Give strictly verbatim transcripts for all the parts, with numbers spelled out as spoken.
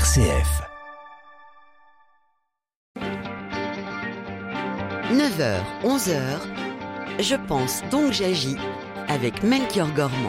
C F. neuf heures, onze heures, je pense donc j'agis avec Melchior Gormand.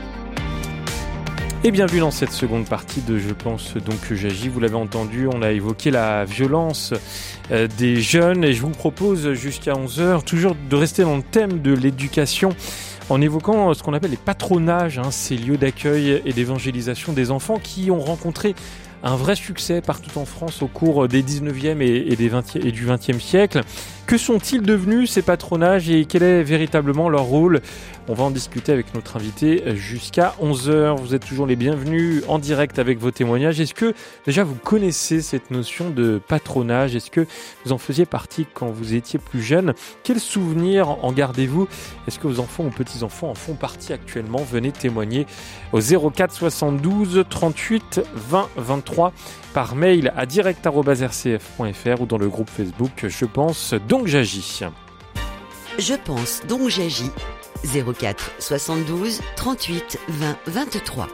Et bienvenue dans cette seconde partie de Je pense donc que j'agis. Vous l'avez entendu, on a évoqué la violence euh, des jeunes et je vous propose jusqu'à onze heures toujours de rester dans le thème de l'éducation en évoquant ce qu'on appelle les patronages, hein, ces lieux d'accueil et d'évangélisation des enfants qui ont rencontré un vrai succès partout en France au cours des dix-neuvième et, et, des vingtième, et du vingtième siècle. Que sont-ils devenus ces patronages et quel est véritablement leur rôle ? On va en discuter avec notre invité jusqu'à onze heures. Vous êtes toujours les bienvenus en direct avec vos témoignages. Est-ce que déjà vous connaissez cette notion de patronage ? Est-ce que vous en faisiez partie quand vous étiez plus jeune ? Quels souvenirs en gardez-vous ? Est-ce que vos enfants ou petits-enfants en font partie actuellement ? Venez témoigner au zéro quatre soixante-douze trente-huit vingt vingt-trois par mail à direct arobase r c f point f r ou dans le groupe Facebook Je pense donc j'agis. Je pense donc j'agis. zéro quatre soixante-douze trente-huit vingt vingt-trois.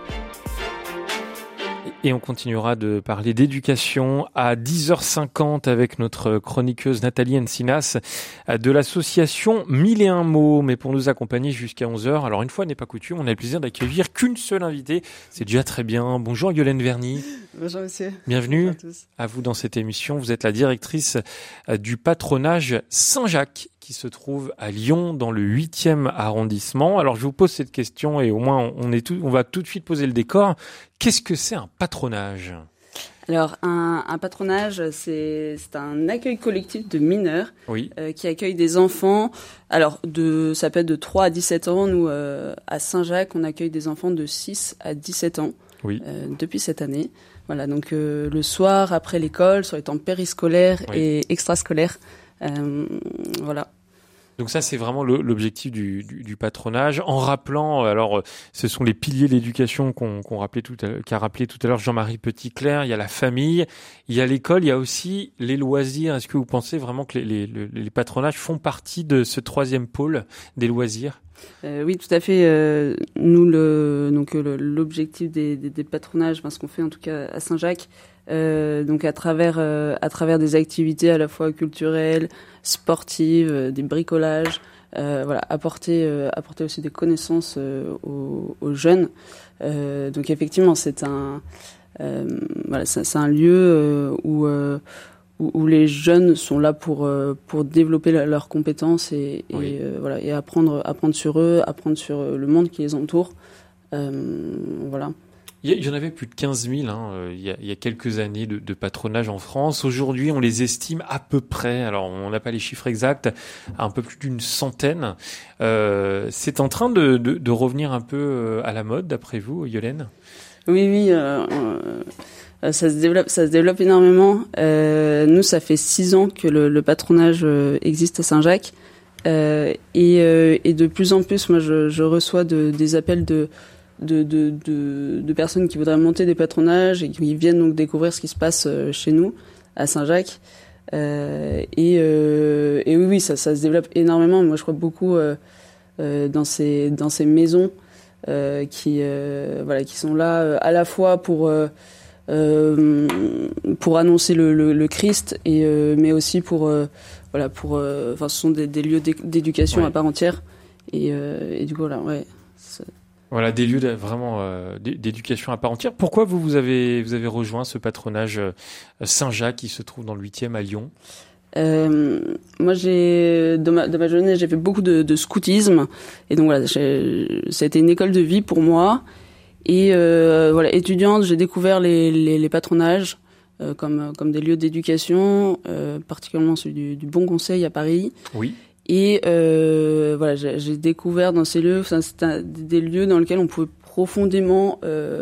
Et on continuera de parler d'éducation à dix heures cinquante avec notre chroniqueuse Nathalie Encinas de l'association Mille et un mots. Mais pour nous accompagner jusqu'à onze heures, alors une fois n'est pas coutume, on a le plaisir d'accueillir qu'une seule invitée. C'est déjà très bien. Bonjour Yolène Verny. Bonjour monsieur. Bienvenue Bonjour à tous. À vous dans cette émission. Vous êtes la directrice du patronage Saint-Jacques qui se trouve à Lyon dans le huitième arrondissement. Alors je vous pose cette question et au moins on, est tout, on va tout de suite poser le décor. Qu'est-ce que c'est un patronage ? Alors un, un patronage, c'est, c'est un accueil collectif de mineurs oui. euh, qui accueille des enfants. Alors de, ça peut être de trois à dix-sept ans. Nous euh, à Saint-Jacques, on accueille des enfants de six à dix-sept ans oui. euh, depuis cette année. Voilà, donc euh, le soir après l'école, sur les temps périscolaires oui. et extrascolaires. Euh, voilà. Donc ça, c'est vraiment le, l'objectif du, du, du patronage. En rappelant, alors, ce sont les piliers de l'éducation qu'on, qu'on rappelait tout à, qu'a rappelé tout à l'heure Jean-Marie Petitclerc. Il y a la famille, il y a l'école, il y a aussi les loisirs. Est-ce que vous pensez vraiment que les, les, les patronages font partie de ce troisième pôle des loisirs ? Euh, oui, tout à fait. Euh, nous, le, donc le, l'objectif des, des, des patronages, enfin, ce qu'on fait en tout cas à Saint-Jacques, euh, donc à travers euh, à travers des activités à la fois culturelles, sportives, euh, des bricolages, euh, voilà, apporter euh, apporter aussi des connaissances euh, aux, aux jeunes. Euh, donc effectivement, c'est un euh, voilà, c'est, c'est un lieu euh, où euh, Où, où les jeunes sont là pour euh, pour développer la, leurs compétences et, et oui. euh, voilà et apprendre apprendre sur eux, apprendre sur le monde qui les entoure. Euh, voilà. Il y, y en avait plus de quinze mille hein, euh, il, y a, il y a quelques années de, de patronage en France. Aujourd'hui, on les estime à peu près, alors on n'a pas les chiffres exacts, à un peu plus d'une centaine. Euh, c'est en train de, de, de revenir un peu à la mode, d'après vous, Yolène ? Oui, oui. Euh, euh, Ça se développe, ça se développe énormément. Euh, nous, ça fait six ans que le, le patronage existe à Saint-Jacques, euh, et, euh, et de plus en plus, moi, je, je reçois de, des appels de, de, de, de, de personnes qui voudraient monter des patronages et qui viennent donc découvrir ce qui se passe chez nous à Saint-Jacques. Euh, et, euh, et oui, oui, ça, ça se développe énormément. Moi, je crois beaucoup euh, euh, dans ces dans ces maisons euh, qui euh, voilà qui sont là euh, à la fois pour euh, Euh, pour annoncer le, le, le Christ et euh, mais aussi pour euh, voilà pour euh, enfin ce sont des, des lieux d'éducation ouais. à part entière et, euh, et du coup voilà ouais c'est... voilà des lieux de, vraiment euh, d'éducation à part entière. Pourquoi vous vous avez vous avez rejoint ce patronage euh, Saint-Jacques qui se trouve dans le huitième à Lyon? Euh, moi, j'ai dans ma, dans ma jeunesse, j'ai fait beaucoup de, de scoutisme et donc voilà, j'ai, ça a été une école de vie pour moi. Et euh, voilà, étudiante, j'ai découvert les, les, les patronages euh, comme comme des lieux d'éducation, euh, particulièrement celui du, du Bon Conseil à Paris. Oui. Et euh, voilà, j'ai, j'ai découvert dans ces lieux, enfin, c'est un, des lieux dans lesquels on pouvait profondément, euh,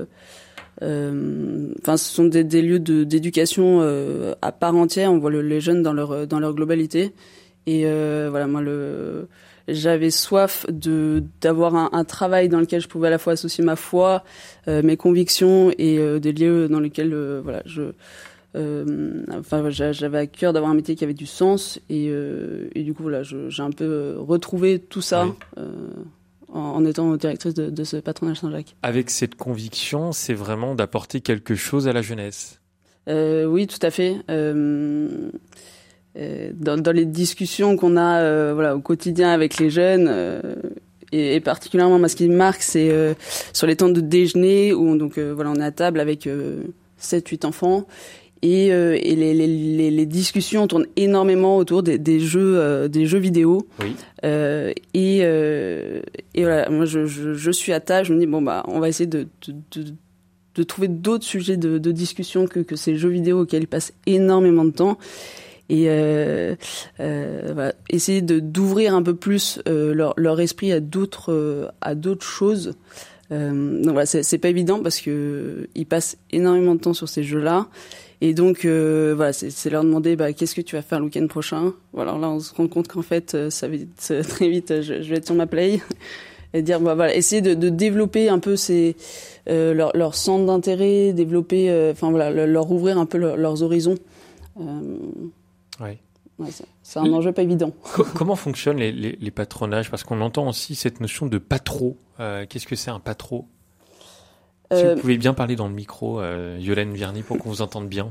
euh, enfin, ce sont des, des lieux de, d'éducation euh, à part entière. On voit le, les jeunes dans leur dans leur globalité. Et euh, voilà, moi le j'avais soif de d'avoir un, un travail dans lequel je pouvais à la fois associer ma foi, euh, mes convictions et euh, des lieux dans lesquels euh, voilà je euh, enfin j'avais à cœur d'avoir un métier qui avait du sens et, euh, et du coup voilà je, j'ai un peu retrouvé tout ça oui. euh, en, en étant directrice de, de ce patronage Saint-Jacques. Avec cette conviction, c'est vraiment d'apporter quelque chose à la jeunesse. Euh, oui, tout à fait. Euh, euh, dans, dans les discussions qu'on a, euh, voilà, au quotidien avec les jeunes, euh, et, et particulièrement, moi, ce qui me marque, c'est euh, sur les temps de déjeuner où, donc, euh, voilà, on est à table avec euh, sept huit enfants. Et, euh, et les, les, les, les discussions tournent énormément autour des, des jeux, euh, des jeux vidéo. Oui. Euh, et, euh, et voilà, moi je, je, je suis à table, je me dis bon bah on va essayer de, de, de, de trouver d'autres sujets de, de discussion que, que ces jeux vidéo auxquels ils passent énormément de temps. Et euh, euh, voilà, essayer de d'ouvrir un peu plus euh, leur, leur esprit à d'autres euh, à d'autres choses. Euh, donc voilà, c'est, c'est pas évident parce que ils passent énormément de temps sur ces jeux-là. Et donc, euh, voilà, c'est, c'est leur demander, bah, qu'est-ce que tu vas faire le week-end prochain ? Voilà, alors là, on se rend compte qu'en fait, ça va être, très vite, je, je vais être sur ma play. Et dire, bah, voilà, essayer de, de développer un peu ces, euh, leur, leur centre d'intérêt, développer, euh, enfin voilà, leur, leur ouvrir un peu leur, leurs horizons. Euh, ouais. Ouais, c'est, c'est un enjeu pas évident. Comment fonctionnent les, les, les patronages ? Parce qu'on entend aussi cette notion de patro. Euh, qu'est-ce que c'est un patro ? Si euh, vous pouvez bien parler dans le micro, euh, Yolène Verny, pour qu'on vous entende bien.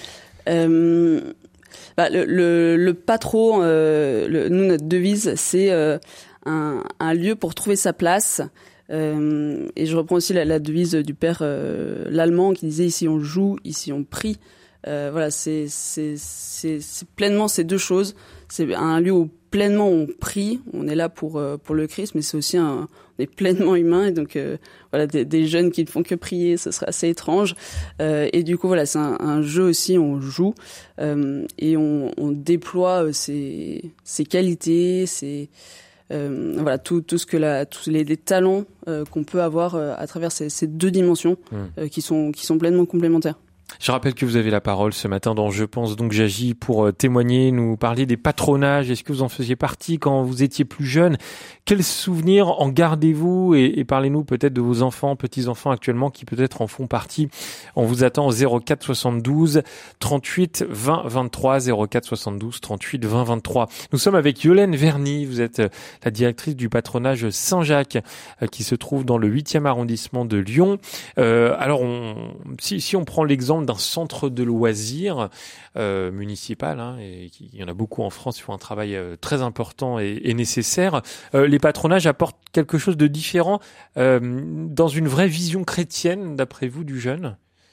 euh, bah, le, le, le patro, euh, le, nous, notre devise, c'est euh, un, un lieu pour trouver sa place. Euh, et je reprends aussi la, la devise du père euh, l'allemand qui disait « ici on joue, ici on prie ». Euh, voilà, c'est, c'est, c'est, c'est pleinement ces deux choses. C'est un lieu où pleinement on prie, on est là pour euh, pour le Christ, mais c'est aussi un, on est pleinement humain et donc euh, voilà des, des jeunes qui ne font que prier, ce serait assez étrange. Euh, et du coup voilà, c'est un, un jeu aussi, on joue euh, et on, on déploie ses ses qualités, ses euh, voilà tout tout ce que la tous les, les talents euh, qu'on peut avoir euh, à travers ces, ces deux dimensions mmh. euh, qui sont qui sont pleinement complémentaires. Je rappelle que vous avez la parole ce matin dans Je pense donc j'agis pour témoigner, nous parler des patronages. Est-ce que vous en faisiez partie quand vous étiez plus jeune ? Quels souvenirs en gardez-vous ? et, et parlez-nous peut-être de vos enfants, petits-enfants actuellement qui peut-être en font partie. On vous attend au zéro quatre soixante-douze trente-huit vingt vingt-trois, zéro quatre soixante-douze trente-huit vingt vingt-trois. Nous sommes avec Yolène Verny, vous êtes la directrice du patronage Saint-Jacques qui se trouve dans le huitième arrondissement de Lyon. Euh, alors, on, si, si on prend l'exemple d'un centre de loisirs euh, municipal, hein, et il y en a beaucoup en France, ils font un travail euh, très important et, et nécessaire. Euh, les patronages apportent quelque chose de différent euh, dans une vraie vision chrétienne, d'après vous, du jeune ?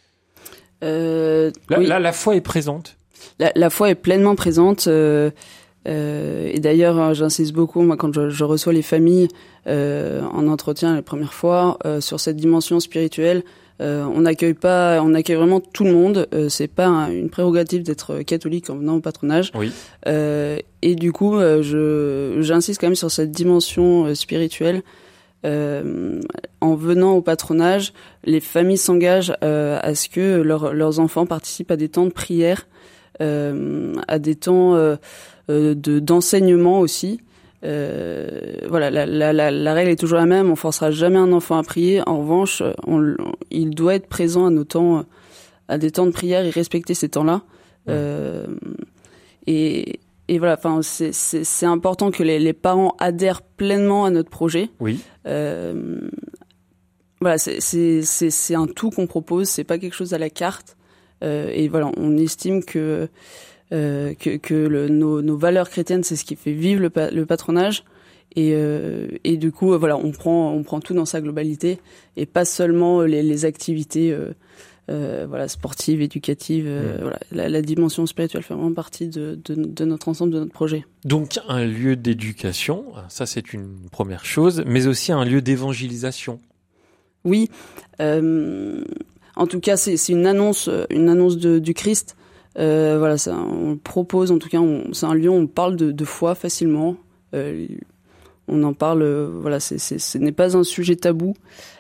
euh, là, oui. là, la foi est présente. La, la foi est pleinement présente. Euh, euh, et d'ailleurs, j'insiste beaucoup, moi, quand je, je reçois les familles euh, en entretien la première fois, euh, sur cette dimension spirituelle. Euh, on n'accueille pas, on accueille vraiment tout le monde. Euh, c'est pas un, une prérogative d'être catholique en venant au patronage. Oui. Euh, et du coup, euh, je, j'insiste quand même sur cette dimension euh, spirituelle. Euh, en venant au patronage, les familles s'engagent euh, à ce que leur, leurs enfants participent à des temps de prière, euh, à des temps euh, euh, de d'enseignement aussi. Euh, voilà, la, la, la, la règle est toujours la même. On forcera jamais un enfant à prier. En revanche, on, on, il doit être présent à nos temps, à des temps de prière et respecter ces temps-là. Ouais. Euh, et, et voilà, enfin, c'est, c'est, c'est important que les, les parents adhèrent pleinement à notre projet. Oui. Euh, voilà, c'est, c'est, c'est, c'est un tout qu'on propose. C'est pas quelque chose à la carte. Euh, et voilà, on estime que Euh, que, que le, nos, nos valeurs chrétiennes, c'est ce qui fait vivre le, pa- le patronage. Et, euh, et du coup, euh, voilà, on prend, on prend tout dans sa globalité et pas seulement les, les activités euh, euh, voilà, sportives, éducatives. Euh, mmh. Voilà, la, la dimension spirituelle fait vraiment partie de, de, de notre ensemble, de notre projet. Donc, un lieu d'éducation, ça c'est une première chose, mais aussi un lieu d'évangélisation. Oui. Euh, en tout cas, c'est, c'est une annonce, une annonce de, du Christ. Euh, voilà, ça, on propose, en tout cas, on, c'est un lieu où on parle de, de foi facilement. Euh, on en parle, euh, voilà, c'est, c'est, ce n'est pas un sujet tabou.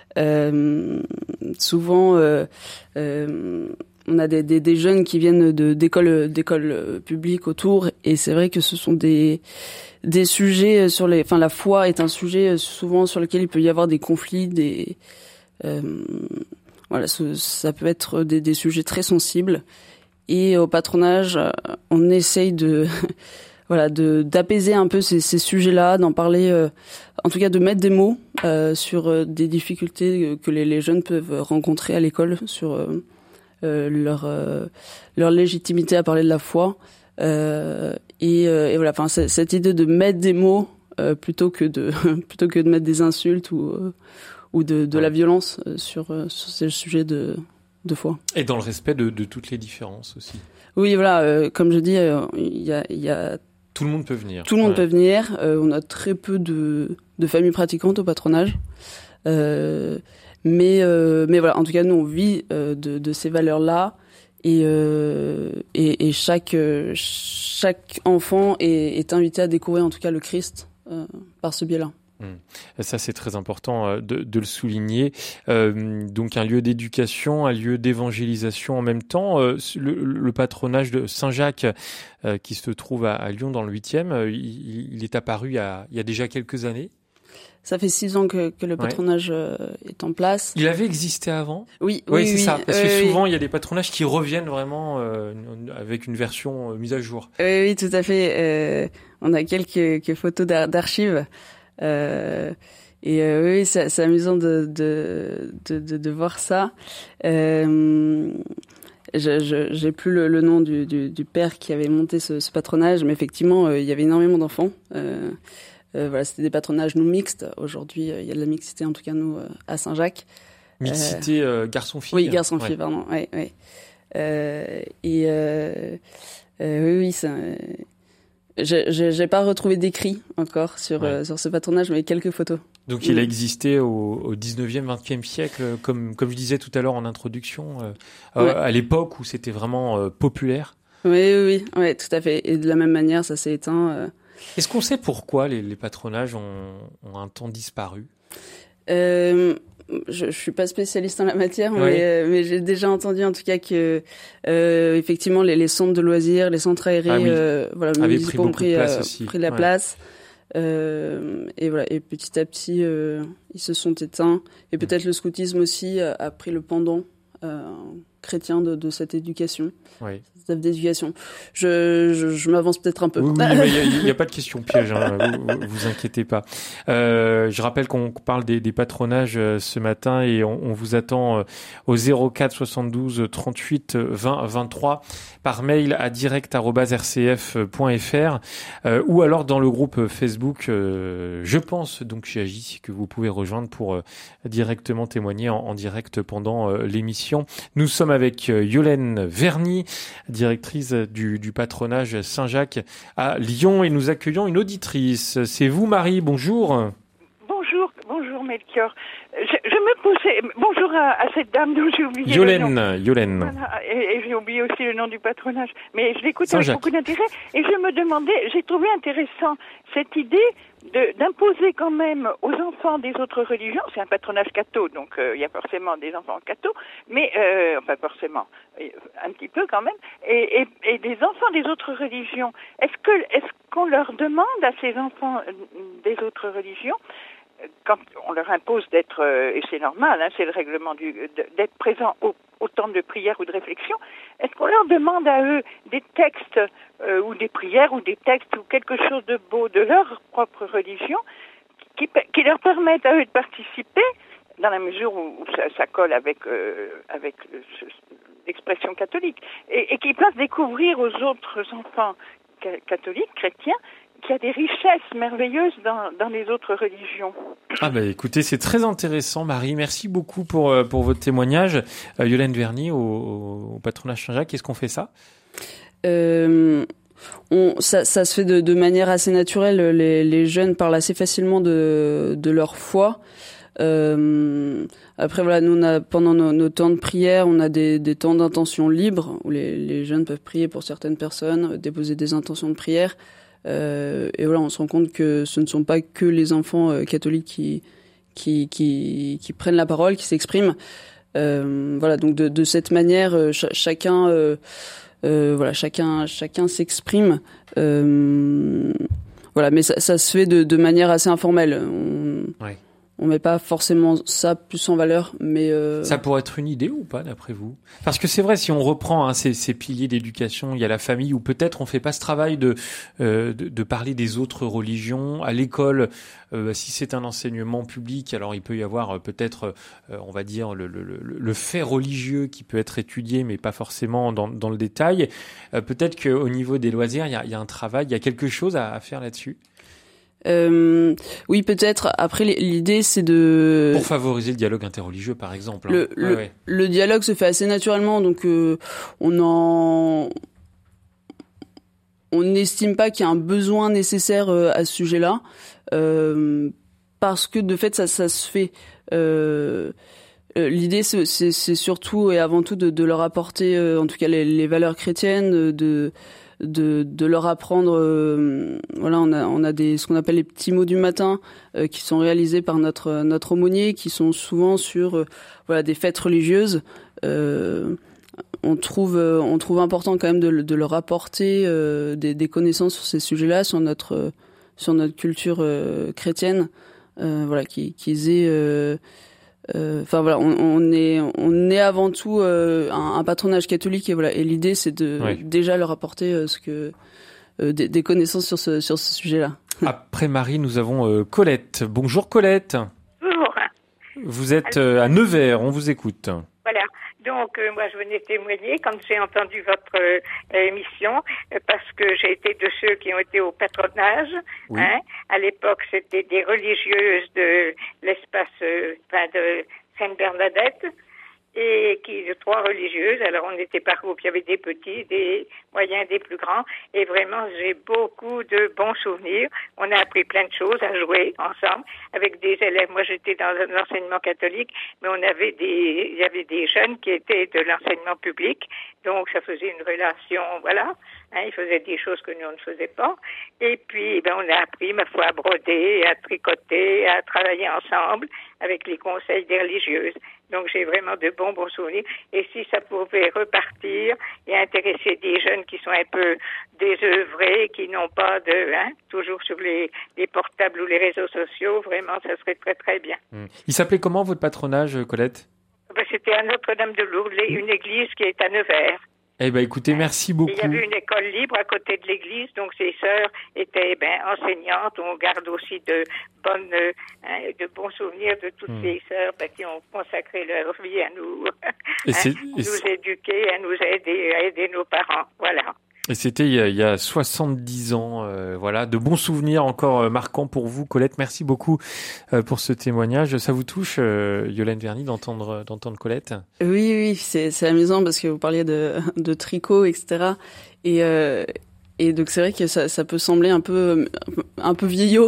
Euh, souvent, euh, euh, on a des, des, des jeunes qui viennent de d'écoles, d'écoles publiques autour, et c'est vrai que ce sont des des sujets sur les, enfin, la foi est un sujet souvent sur lequel il peut y avoir des conflits, des, euh, voilà, ce, ça peut être des, des sujets très sensibles. Et au patronage, on essaye de, voilà, de d'apaiser un peu ces, ces sujets-là, d'en parler, euh, en tout cas de mettre des mots euh, sur euh, des difficultés que les, les jeunes peuvent rencontrer à l'école, sur euh, euh, leur euh, leur légitimité à parler de la foi. Euh, et, euh, et voilà, enfin cette idée de mettre des mots euh, plutôt que de plutôt que de mettre des insultes ou euh, ou de, de ouais. la violence euh, sur euh, sur ces sujets de de foi. Et dans le respect de, de toutes les différences aussi. Oui, voilà, euh, comme je dis, il euh, y a il y a tout le monde peut venir. Tout le monde ouais. peut venir. Euh, on a très peu de de familles pratiquantes au patronage. Euh, mais euh, mais voilà, en tout cas, nous on vit euh, de de ces valeurs-là. Et, euh, et, et chaque, euh, chaque enfant est, est invité à découvrir en tout cas le Christ euh, par ce biais-là. Mmh. Ça, c'est très important de, de le souligner. Euh, donc, un lieu d'éducation, un lieu d'évangélisation en même temps. Euh, le, le patronage de Saint-Jacques, euh, qui se trouve à, à Lyon dans le huitième, il, il est apparu il y, a, il y a déjà quelques années. Ça fait six ans que, que le patronage ouais. est en place. Il avait existé avant ? Oui, oui, oui, c'est oui. ça. Parce euh, que souvent, oui. il y a des patronages qui reviennent vraiment euh, avec une version euh, mise à jour. Oui, oui, tout à fait. Euh, on a quelques, quelques photos d'ar- d'archives. Euh, et euh, oui, c'est, c'est amusant de, de, de, de, de voir ça. Euh, je, je, j'ai plus le, le nom du, du, du père qui avait monté ce, ce patronage, mais effectivement, euh, il y avait énormément d'enfants. Euh, Euh, voilà, c'était des patronages nous mixtes. Aujourd'hui, euh, il y a de la mixité, en tout cas nous, euh, à Saint-Jacques. Mixité euh, euh, garçon-fille. Oui, garçon-fille, ouais. pardon. Ouais, ouais. Euh, et euh, euh, oui, oui, ça. Euh, j'ai, j'ai, j'ai pas retrouvé d'écrit encore sur ouais. euh, sur ce patronage, mais quelques photos. Donc, il a existé au, au dix-neuvième, vingtième siècle, comme comme je disais tout à l'heure en introduction, euh, ouais. euh, à l'époque où c'était vraiment euh, populaire. Oui, oui, oui, ouais, tout à fait. Et de la même manière, ça s'est éteint. Euh, Est-ce qu'on sait pourquoi les, les patronages ont, ont un temps disparu ? euh, je, je suis pas spécialiste en la matière, oui. mais, euh, mais j'ai déjà entendu en tout cas que euh, effectivement les, les centres de loisirs, les centres aérés, ah oui. euh, voilà, municipaux ont pris, pris, aussi. pris de la ouais. place. Euh, et voilà, et petit à petit, euh, ils se sont éteints. Et peut-être mmh. le scoutisme aussi a, a pris le pendant euh, chrétien de, de cette éducation. Oui. d'éducation. Je, je, je m'avance peut-être un peu. Oui, oui mais il n'y a, a pas de question piège, hein, vous, vous inquiétez pas. Euh, je rappelle qu'on parle des, des patronages euh, ce matin et on, on vous attend euh, au zéro quatre soixante-douze trente-huit vingt vingt-trois par mail à direct arobase r c f point f r euh, ou alors dans le groupe Facebook euh, Je pense donc chez Agi que vous pouvez rejoindre pour euh, directement témoigner en, en direct pendant euh, l'émission. Nous sommes avec euh, Yolène Verny, directrice du, du patronage Saint-Jacques à Lyon, et nous accueillons une auditrice. C'est vous, Marie, bonjour. Bonjour, bonjour Melchior. Je, je me posais, bonjour à, à cette dame dont j'ai oublié Yolène, le nom. Yolène. Voilà, et, et j'ai oublié aussi le nom du patronage, mais je l'écoute avec beaucoup d'intérêt, et je me demandais, j'ai trouvé intéressant cette idée de, d'imposer quand même aux enfants des autres religions, c'est un patronage catho, donc il euh, y a forcément des enfants catho, mais, euh, enfin forcément, un petit peu quand même, et, et, et des enfants des autres religions. Est-ce que, est-ce qu'on leur demande à ces enfants des autres religions, quand on leur impose d'être, euh, et c'est normal, hein, c'est le règlement du, d'être présent au, au temps de prière ou de réflexion, est-ce qu'on leur demande à eux des textes euh, ou des prières ou des textes ou quelque chose de beau de leur propre religion qui, qui leur permettent à eux de participer dans la mesure où, où ça, ça colle avec, euh, avec ce, l'expression catholique et, et qui peuvent découvrir aux autres enfants ca- catholiques, chrétiens, qu'il y a des richesses merveilleuses dans, dans les autres religions. Ah bah écoutez, c'est très intéressant, Marie. Merci beaucoup pour pour votre témoignage. Euh, Yolène Verny au, au patronage Saint-Jacques, est-ce qu'on fait ça ? euh, on, ça, ça se fait de, de manière assez naturelle. Les, les jeunes parlent assez facilement de, de leur foi. Euh, après voilà, nous on a pendant nos, nos temps de prière, on a des, des temps d'intention libres où les, les jeunes peuvent prier pour certaines personnes, déposer des intentions de prière. Euh, et voilà, on se rend compte que ce ne sont pas que les enfants euh, catholiques qui, qui qui qui prennent la parole, qui s'expriment. Euh, voilà, donc de, de cette manière, euh, ch- chacun, euh, euh, voilà, chacun, chacun s'exprime. Euh, voilà, mais ça, ça se fait de, de manière assez informelle. On, ouais. on met pas forcément ça plus en valeur, mais euh... ça pourrait être une idée ou pas d'après vous? Parce que c'est vrai, si on reprend hein, ces, ces piliers d'éducation, il y a la famille où peut-être on fait pas ce travail de euh, de, de parler des autres religions à l'école. Euh, si c'est un enseignement public, alors il peut y avoir euh, peut-être, euh, on va dire le, le, le, le fait religieux qui peut être étudié, mais pas forcément dans, dans le détail. Euh, peut-être qu'au niveau des loisirs, il y a, il y a un travail, il y a quelque chose à, à faire là-dessus. Euh, oui, peut-être. Après, l'idée, c'est de... Pour favoriser le dialogue interreligieux, par exemple. Hein. Le, ouais, le, ouais. le dialogue se fait assez naturellement, donc euh, on en... On n'estime pas qu'il y a un besoin nécessaire euh, à ce sujet-là, euh, parce que de fait, ça, ça se fait. Euh, l'idée, c'est, c'est, c'est surtout et avant tout de, de leur apporter, euh, en tout cas, les, les valeurs chrétiennes, de... de de leur apprendre euh, voilà on a on a des ce qu'on appelle les petits mots du matin euh, qui sont réalisés par notre notre aumônier, qui sont souvent sur euh, voilà des fêtes religieuses. euh, on trouve euh, on trouve important quand même de de leur apporter euh, des des connaissances sur ces sujets-là, sur notre euh, sur notre culture euh, chrétienne, euh, voilà qui qu'ils aient euh, Enfin euh, voilà, on, on est on est avant tout euh, un, un patronage catholique, et voilà. Et l'idée, c'est de oui. déjà leur apporter euh, ce que euh, des, des connaissances sur ce sur ce sujet-là. Après Marie, nous avons euh, Colette. Bonjour Colette. Bonjour. Vous êtes euh, à Nevers, on vous écoute. Voilà. Donc, euh, moi, je venais témoigner quand j'ai entendu votre euh, émission, euh, parce que j'ai été de ceux qui ont été au patronage. Oui. Hein. À l'époque, c'était des religieuses de l'espace, euh, enfin, de Sainte-Bernadette, et qui de trois religieuses. Alors, on était par groupe. Il y avait des petits, des moyens, des plus grands. Et vraiment, j'ai beaucoup de bons souvenirs. On a appris plein de choses à jouer ensemble avec des élèves. Moi, j'étais dans l'enseignement catholique, mais on avait des, il y avait des jeunes qui étaient de l'enseignement public. Donc, ça faisait une relation, voilà. Hein, ils faisaient des choses que nous, on ne faisait pas. Et puis, ben, on a appris, ma foi, à broder, à tricoter, à travailler ensemble avec les conseils des religieuses. Donc, j'ai vraiment de bons, bons souvenirs. Et si ça pouvait repartir et intéresser des jeunes qui sont un peu désœuvrés, qui n'ont pas de, hein, toujours sur les, les portables ou les réseaux sociaux, vraiment, ça serait très, très bien. Mmh. Il s'appelait comment, votre patronage, Colette? Ben, c'était à Notre-Dame-de-Lourdes, une église qui est à Nevers. Eh ben, écoutez, merci beaucoup. Il y avait une école libre à côté de l'église, donc ces sœurs étaient ben, enseignantes. On garde aussi de bonnes, euh, de bons souvenirs de toutes mmh. ces sœurs ben, qui ont consacré leur vie à nous, et hein, à nous éduquer, à nous aider, à aider nos parents. Voilà. Et c'était il y a, il y a soixante-dix ans, euh, voilà, de bons souvenirs encore euh, marquants pour vous, Colette. Merci beaucoup euh, pour ce témoignage. Ça vous touche, euh, Yolande Verny, d'entendre d'entendre Colette? Oui, oui, c'est c'est amusant parce que vous parliez de de tricot, et cetera. Et euh, et donc c'est vrai que ça ça peut sembler un peu un peu vieillot,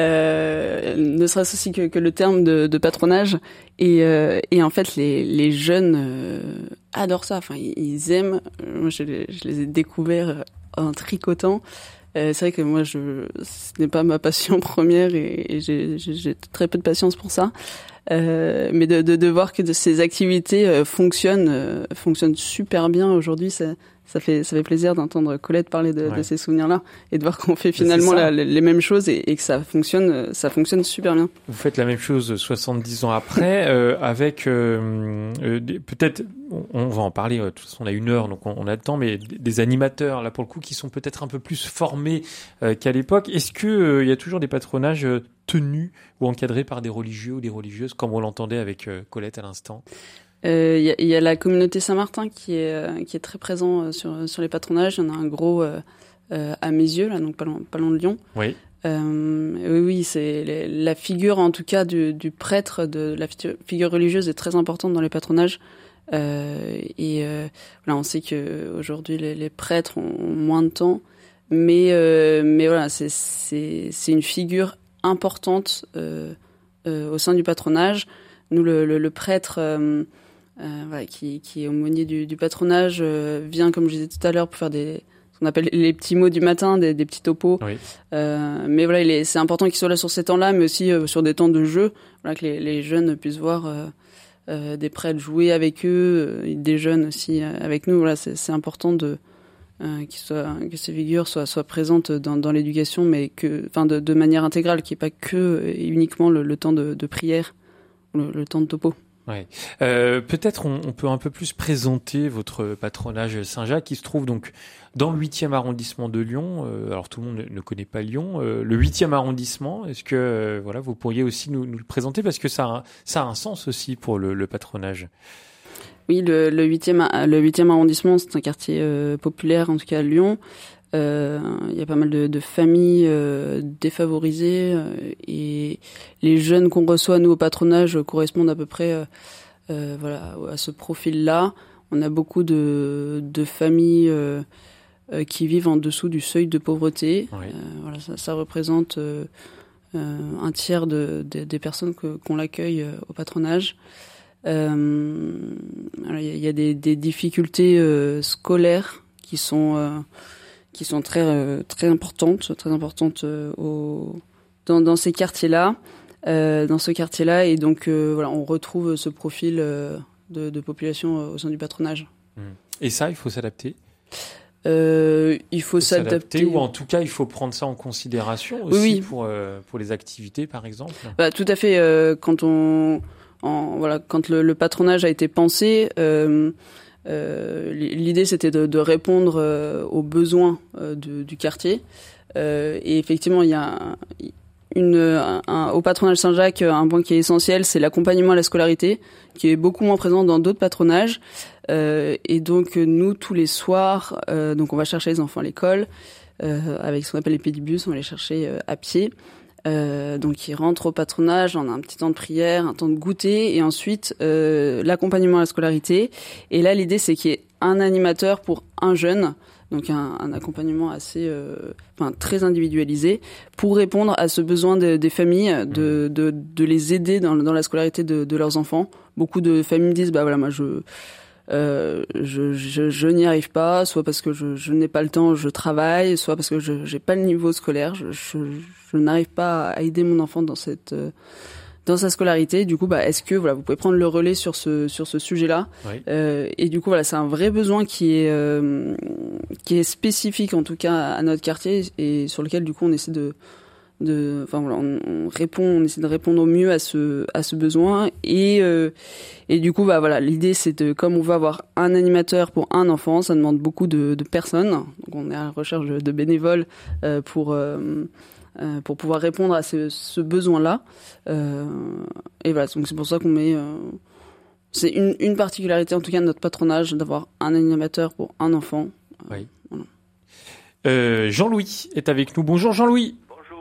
euh, ne serait-ce aussi que que le terme de, de patronage. Et euh, et en fait les les jeunes euh, adorent ça. Enfin ils, ils aiment. Moi je, je les ai découverts en tricotant. Euh, c'est vrai que moi je ce n'est pas ma passion première, et, et j'ai, j'ai j'ai très peu de patience pour ça. Euh, mais de, de de voir que de ces activités euh, fonctionnent euh, fonctionnent super bien aujourd'hui, ça ça fait ça fait plaisir d'entendre Colette parler de, ouais. de ces souvenirs-là, et de voir qu'on fait finalement la, les mêmes choses, et, et que ça fonctionne ça fonctionne super bien. Vous faites la même chose soixante-dix ans après, euh, avec euh, euh, des, peut-être on, on va en parler. De toute façon, on a une heure, donc on, on a le temps, mais des animateurs là pour le coup qui sont peut-être un peu plus formés euh, qu'à l'époque. Est-ce que euh, il y a toujours des patronages euh, tenus ou encadrés par des religieux ou des religieuses, comme on l'entendait avec euh, Colette à l'instant? Il euh, y, a, y a la communauté Saint-Martin qui est euh, qui est très présent euh, sur sur les patronages. Il y en a un gros euh, euh, à mes yeux là, donc pas loin, pas loin de Lyon. Oui. Euh, oui, oui, c'est les, la figure en tout cas du, du prêtre, de la figure religieuse est très importante dans les patronages. Euh, et euh, voilà, on sait que aujourd'hui les, les prêtres ont moins de temps, mais euh, mais voilà, c'est c'est c'est une figure importante euh, euh, au sein du patronage. Nous, le, le, le prêtre euh, euh, voilà, qui, qui est aumônier du, du patronage euh, vient, comme je disais tout à l'heure, pour faire des ce qu'on appelle les petits mots du matin, des, des petits topos. Oui. Euh, mais voilà, il est, c'est important qu'il soit là sur ces temps-là, mais aussi euh, sur des temps de jeu, voilà, que les, les jeunes puissent voir euh, euh, des prêtres jouer avec eux, euh, des jeunes aussi euh, avec nous. Voilà, c'est, c'est important de euh, qui soit, que ces figures soient, soient présentes dans, dans l'éducation, mais que, enfin, de, de manière intégrale, qu'il n'y ait pas que et uniquement le, le temps de, de prière, le, le temps de topo. Ouais. Euh, peut-être on, on peut un peu plus présenter votre patronage Saint-Jacques qui se trouve donc dans le huitième arrondissement de Lyon. Euh, alors tout le monde ne, ne connaît pas Lyon. Euh, le huitième arrondissement, est-ce que euh, voilà, vous pourriez aussi nous, nous le présenter parce que ça a, ça a un sens aussi pour le, le patronage. Oui, le, le huitième le huitième arrondissement, c'est un quartier euh, populaire en tout cas à Lyon. Euh, il y a pas mal de, de familles euh, défavorisées euh, et les jeunes qu'on reçoit nous au patronage correspondent à peu près euh, euh, voilà à ce profil-là. On a beaucoup de, de familles euh, euh, qui vivent en dessous du seuil de pauvreté. Oui. Euh, voilà, ça, ça représente euh, euh, un tiers de, de, des personnes que, qu'on l'accueille euh, au patronage. Euh, il y, y a des, des difficultés euh, scolaires qui sont euh, qui sont très euh, très importantes, très importantes euh, au, dans, dans ces quartiers-là, euh, dans ce quartier-là, et donc euh, voilà, on retrouve ce profil euh, de, de population euh, au sein du patronage. Et ça, il faut s'adapter. Euh, il faut, faut s'adapter, s'adapter, ou en tout cas, il faut prendre ça en considération aussi oui, oui. pour euh, pour les activités, par exemple. Bah, tout à fait. Euh, quand on en, voilà, quand le, le patronage a été pensé. Euh, Euh, l'idée c'était de, de répondre euh, aux besoins euh, de, du quartier euh, et effectivement il y a une, un, un, au patronage Saint-Jacques un point qui est essentiel, c'est l'accompagnement à la scolarité qui est beaucoup moins présent dans d'autres patronages euh, et donc nous tous les soirs euh, donc on va chercher les enfants à l'école euh, avec ce qu'on appelle les pédibus, on va les chercher euh, à pied. Euh, donc ils rentrent au patronage, on a un petit temps de prière, un temps de goûter et ensuite euh, l'accompagnement à la scolarité. Et là l'idée c'est qu'il y ait un animateur pour un jeune, donc un, un accompagnement assez, euh, enfin très individualisé pour répondre à ce besoin de, des familles de, de, de les aider dans, dans la scolarité de, de leurs enfants. Beaucoup de familles me disent bah voilà moi je Euh, je, je, je n'y arrive pas, soit parce que je, je n'ai pas le temps, je travaille, soit parce que je j'ai pas le niveau scolaire, je, je, je n'arrive pas à aider mon enfant dans cette euh, dans sa scolarité. Du coup, bah est-ce que voilà, vous pouvez prendre le relais sur ce sur ce sujet-là. Oui. Euh, et du coup, voilà, c'est un vrai besoin qui est euh, qui est spécifique en tout cas à notre quartier et sur lequel du coup on essaie de de enfin voilà on, on répond on essaie de répondre au mieux à ce à ce besoin et euh, et du coup bah voilà l'idée c'est de comme on va avoir un animateur pour un enfant, ça demande beaucoup de de personnes, donc on est à la recherche de bénévoles euh, pour euh, euh, pour pouvoir répondre à ce, ce besoin-là euh, et voilà donc c'est pour ça qu'on met euh, c'est une une particularité en tout cas de notre patronage d'avoir un animateur pour un enfant. Oui. Voilà. Euh, Jean-Louis est avec nous. Bonjour Jean-Louis.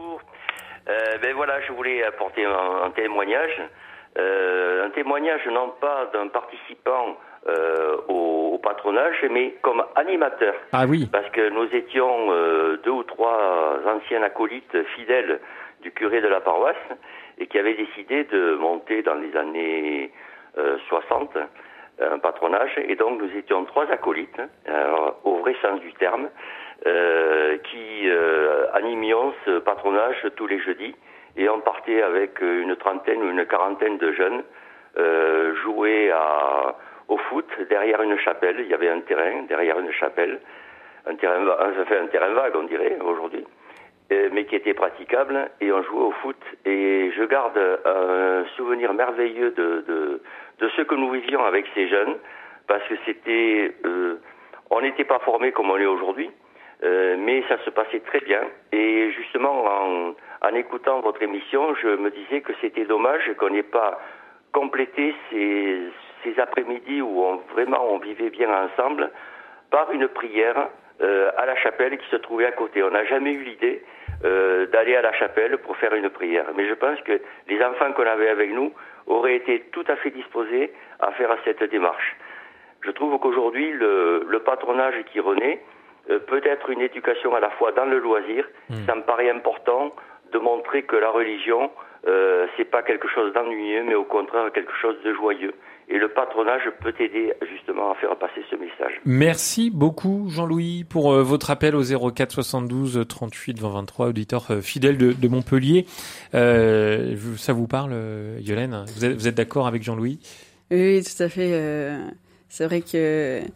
Euh, ben voilà, je voulais apporter un, un témoignage, euh, un témoignage non pas d'un participant euh, au, au patronage, mais comme animateur. Ah oui. Parce que nous étions euh, deux ou trois anciens acolytes fidèles du curé de la paroisse et qui avaient décidé de monter dans les années euh, soixante un patronage. Et donc nous étions trois acolytes, alors, au vrai sens du terme. Euh, qui euh, animions ce patronage tous les jeudis et on partait avec une trentaine ou une quarantaine de jeunes euh, jouer à, au foot derrière une chapelle. Il y avait un terrain derrière une chapelle, un terrain, ça fait un terrain vague on dirait aujourd'hui, euh, mais qui était praticable et on jouait au foot et je garde un souvenir merveilleux de, de, de ce que nous vivions avec ces jeunes parce que c'était, euh, on n'était pas formés comme on est aujourd'hui. Euh, mais ça se passait très bien et justement en, en écoutant votre émission je me disais que c'était dommage qu'on n'ait pas complété ces, ces après-midi où on, vraiment on vivait bien ensemble par une prière euh, à la chapelle qui se trouvait à côté. On n'a jamais eu l'idée euh, d'aller à la chapelle pour faire une prière, mais je pense que les enfants qu'on avait avec nous auraient été tout à fait disposés à faire cette démarche. Je trouve qu'aujourd'hui le, le patronage qui renaît Euh, peut-être une éducation à la fois dans le loisir. Mmh. Ça me paraît important de montrer que la religion, euh, c'est pas quelque chose d'ennuyeux, mais au contraire quelque chose de joyeux. Et le patronage peut aider justement à faire passer ce message. Merci beaucoup Jean-Louis pour euh, votre appel au zéro quatre soixante-douze trente-huit vingt vingt-trois, auditeur euh, fidèle de, de Montpellier. Euh, ça vous parle, euh, Yolène? Vous êtes, vous êtes d'accord avec Jean-Louis? Oui, tout à fait. Euh, c'est vrai que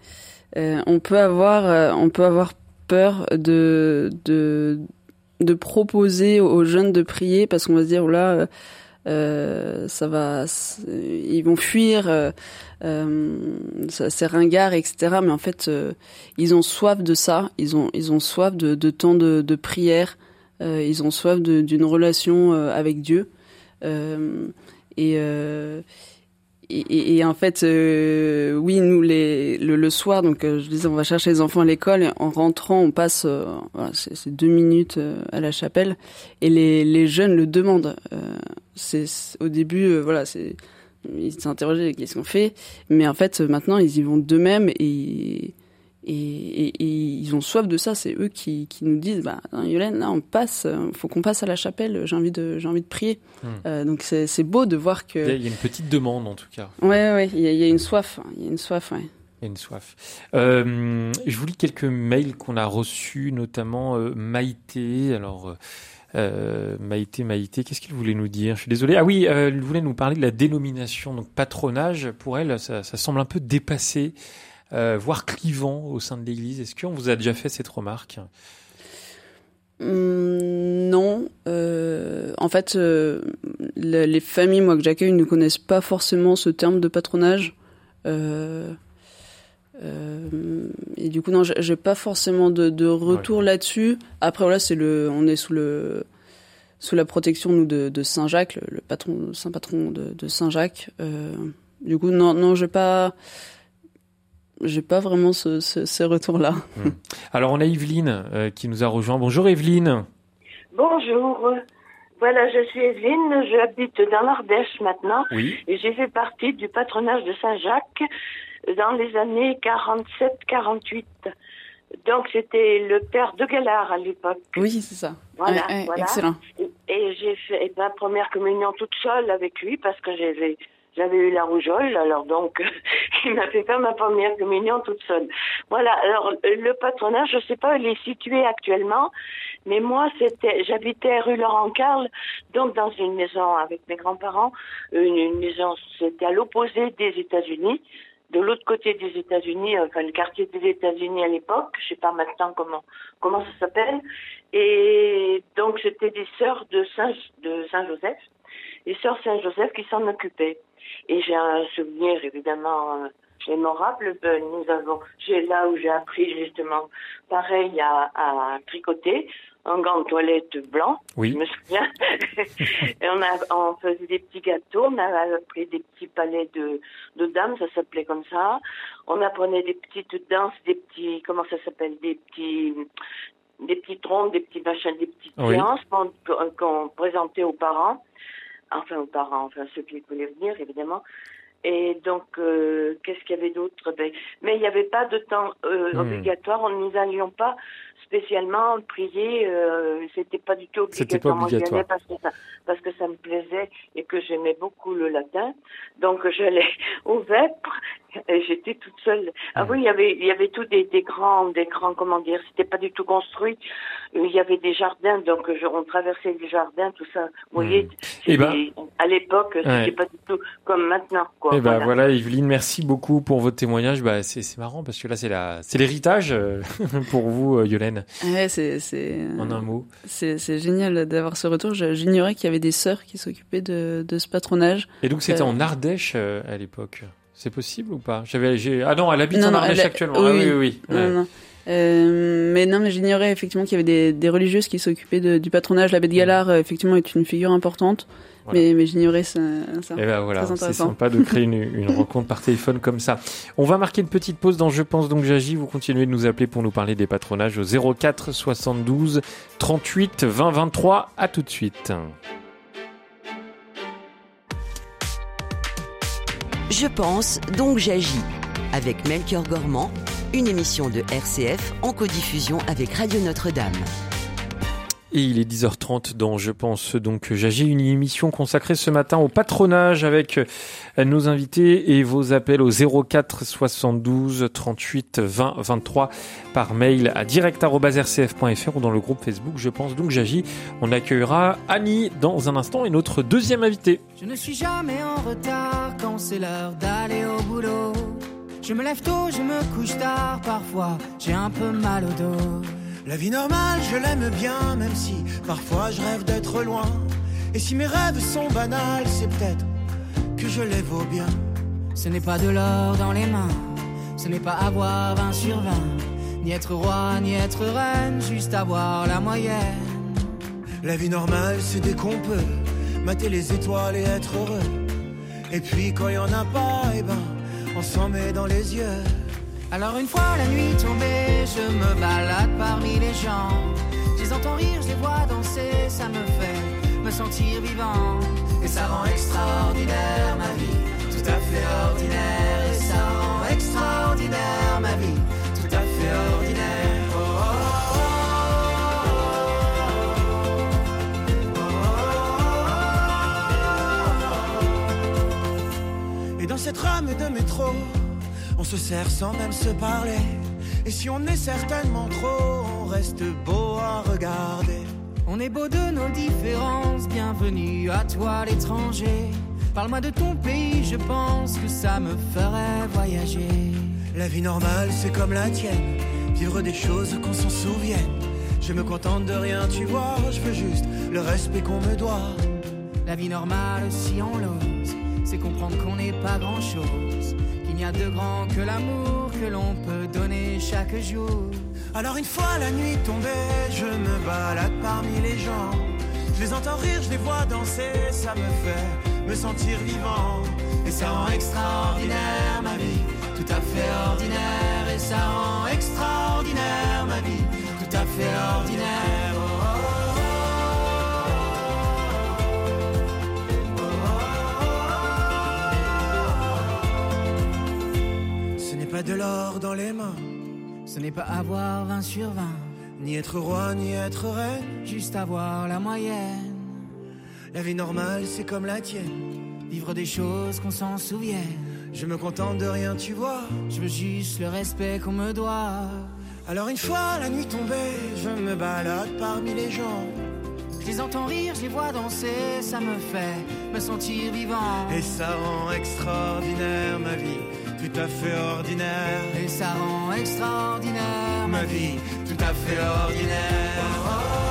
euh, on peut avoir, euh, on peut avoir peur de, de, de proposer aux jeunes de prier parce qu'on va se dire, là, euh, euh, ça va, ils vont fuir, euh, euh, c'est ringard, et cetera. Mais en fait, euh, ils ont soif de ça, ils ont, ils ont soif de, de temps de, de prière, euh, ils ont soif de, d'une relation euh, avec Dieu. Euh, et, euh, et, et, et en fait, euh, oui, nous les le, le soir, donc euh, je disais, on va chercher les enfants à l'école. Et en rentrant, on passe, euh, voilà, c'est, c'est deux minutes euh, à la chapelle, et les les jeunes le demandent. Euh, c'est, c'est au début, euh, voilà, c'est ils s'interrogeaient qu'est-ce qu'on fait, mais en fait, maintenant, ils y vont d'eux-mêmes et Et, et, et ils ont soif de ça. C'est eux qui, qui nous disent, bah, Yolène, là, on passe, faut qu'on passe à la chapelle. J'ai envie de, j'ai envie de prier. Mmh. Euh, donc c'est, c'est beau de voir que. Il y a une petite demande, en tout cas. Ouais, ouais, il y a, il y a une soif. Il y a une soif, ouais. Il y a une soif. Euh, je vous lis quelques mails qu'on a reçus, notamment euh, Maïté. Alors, euh, Maïté, Maïté, qu'est-ce qu'il voulait nous dire? Je suis désolé. Ah oui, euh, il voulait nous parler de la dénomination. Donc, patronage, pour elle, ça, ça semble un peu dépassé. Euh, voire clivant au sein de l'Église. Est-ce qu'on vous a déjà fait cette remarque ? Mmh, non. Euh, en fait, euh, le, les familles moi, que j'accueille ne connaissent pas forcément ce terme de patronage. Euh, euh, et du coup, non, j'ai, j'ai pas forcément de, de retour ouais. là-dessus. Après, voilà, c'est le, on est sous le sous la protection nous de, de Saint Jacques, le, le patron, le saint patron de, de Saint Jacques. Euh, du coup, non, non, j'ai pas. J'ai pas vraiment ce, ce, ces retours-là. Mmh. Alors, on a Evelyne euh, qui nous a rejoint. Bonjour Evelyne. Bonjour. Voilà, je suis Evelyne. J'habite dans l'Ardèche maintenant. Oui. Et j'ai fait partie du patronage de Saint-Jacques dans les années quarante-sept quarante-huit. Donc, c'était le père de Galard à l'époque. Oui, c'est ça. Voilà, ouais, ouais, voilà. Excellent. Et, et j'ai fait ma première communion toute seule avec lui parce que j'avais... J'avais eu la rougeole, alors donc il m'a fait faire ma première communion toute seule. Voilà, alors le patronage, je sais pas où il est situé actuellement, mais moi c'était, j'habitais rue Laurent-Carle, donc dans une maison avec mes grands-parents, une, une maison, c'était à l'opposé des États-Unis, de l'autre côté des États-Unis, enfin le quartier des États-Unis à l'époque, je sais pas maintenant comment comment ça s'appelle, et donc c'était des sœurs de Saint de Saint-Joseph, les sœurs Saint-Joseph qui s'en occupaient. Et j'ai un souvenir évidemment euh, mémorable. Ben, nous avons, j'ai là où j'ai appris justement, pareil à, à tricoter, un gant de toilette blanc. Oui. Je me souviens. Et on a, on faisait des petits gâteaux. On a appris des petits palais de, de dames, ça s'appelait comme ça. On apprenait des petites danses, des petits, comment ça s'appelle, des petits. des petites rondes, des petits machins, des petites oui. séances qu'on, qu'on présentait aux parents. Enfin, aux parents, enfin, ceux qui voulaient venir, évidemment. Et donc, euh, qu'est-ce qu'il y avait d'autre? Ben, mais il n'y avait pas de temps euh, mmh. obligatoire. Nous n'allions pas spécialement prier. Euh, c'était pas du tout obligatoire. C'était pas obligatoire. Moi, j'y allais parce que ça, parce que ça me plaisait et que j'aimais beaucoup le latin. Donc, j'allais au Vêpres et j'étais toute seule. Mmh. Ah oui, il y avait, il y avait tout des, des grands, des grands, comment dire, c'était pas du tout construit. Il y avait des jardins, donc je, on traversait les jardins, tout ça. Vous voyez, mmh. ben, à l'époque, c'était ouais. pas du tout comme maintenant, quoi. Et ben voilà. voilà, Evelyne, merci beaucoup pour votre témoignage. Bah, c'est, c'est marrant parce que là, c'est la, c'est l'héritage euh, pour vous, euh, Yolène. Ouais, c'est, c'est. En un mot. C'est, c'est génial d'avoir ce retour. J'ignorais qu'il y avait des sœurs qui s'occupaient de, de ce patronage. Et donc, c'était euh... en Ardèche euh, à l'époque. C'est possible ou pas? J'avais, j'ai... Ah non, elle habite non, en non, Ardèche elle... actuellement. Oui, ah oui, oui, oui. Non, ouais. non. Euh, mais non, mais j'ignorais effectivement qu'il y avait des, des religieuses qui s'occupaient de, du patronage. L'abbé de Galard, mmh. effectivement, est une figure importante. Voilà. Mais, mais j'ignorais ça. ça. Et ben voilà, c'est sympa de créer une, une rencontre par téléphone comme ça. On va marquer une petite pause dans Je pense donc j'agis. Vous continuez de nous appeler pour nous parler des patronages au zéro quatre soixante-douze trente-huit vingt vingt-trois. À tout de suite. Je pense donc j'agis avec Melchior Gormand, une émission de R C F en codiffusion avec Radio Notre-Dame. Et il est dix heures trente dans Je pense donc j'agis, une émission consacrée ce matin au patronage avec nos invités et vos appels au zéro quatre soixante-douze trente-huit vingt vingt-trois par mail à direct arobase r c f point f r ou dans le groupe Facebook Je pense donc j'agis. On accueillera Annie dans un instant et notre deuxième invité. Je ne suis jamais en retard quand c'est l'heure d'aller au boulot. Je me lève tôt, je me couche tard, parfois j'ai un peu mal au dos. La vie normale, je l'aime bien, même si parfois je rêve d'être loin. Et si mes rêves sont banals, c'est peut-être que je les vaux bien. Ce n'est pas de l'or dans les mains, ce n'est pas avoir vingt sur vingt, ni être roi, ni être reine, juste avoir la moyenne. La vie normale, c'est dès qu'on peut mater les étoiles et être heureux. Et puis quand il y en a pas, eh ben, on s'en met dans les yeux. Alors une fois la nuit tombée, je me balade parmi les gens. Je les entends rire, je les vois danser, ça me fait me sentir vivant. Et ça rend extraordinaire ma vie, tout à fait ordinaire. Et ça rend extraordinaire ma vie, tout à fait ordinaire. Oh, oh, oh, oh, oh. Et dans cette rame de métro, on se serre sans même se parler. Et si on est certainement trop, on reste beau à regarder. On est beau de nos différences, bienvenue à toi l'étranger. Parle-moi de ton pays, je pense que ça me ferait voyager. La vie normale, c'est comme la tienne, vivre des choses qu'on s'en souvienne. Je me contente de rien, tu vois, je veux juste le respect qu'on me doit. La vie normale, si on l'ose, c'est comprendre qu'on n'est pas grand-chose, qu'il n'y a de grand que l'amour que l'on peut donner chaque jour. Alors une fois la nuit tombée, je me balade parmi les gens. Je les entends rire, je les vois danser, ça me fait me sentir vivant. Et ça rend extraordinaire ma vie, tout à fait ordinaire. Et ça rend extraordinaire ma vie, tout à fait ordinaire. Oh, oh, oh, oh. Ce n'est pas de l'or dans les mains, ce n'est pas avoir vingt sur vingt, ni être roi, ni être reine, juste avoir la moyenne. La vie normale, c'est comme la tienne, vivre des choses qu'on s'en souvienne. Je me contente de rien, tu vois, je veux juste le respect qu'on me doit. Alors une fois la nuit tombée, je me balade parmi les gens. Je les entends rire, je les vois danser, ça me fait me sentir vivant. Et ça rend extraordinaire ma vie, tout à fait ordinaire. Et ça rend extraordinaire ma vie, tout à fait ordinaire. Oh, oh, oh.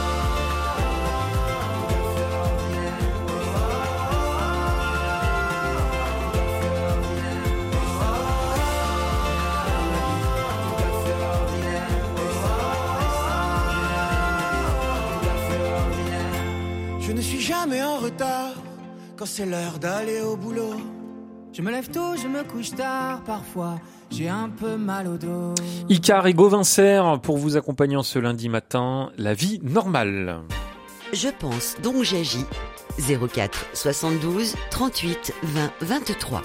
Je ne suis jamais en retard quand c'est l'heure d'aller au boulot. Je me lève tôt, je me couche tard, parfois j'ai un peu mal au dos. Icare et Gauvincer pour vous accompagner en ce lundi matin, la vie normale. Je pense donc j'agis. zéro quatre soixante-douze trente-huit vingt vingt-trois.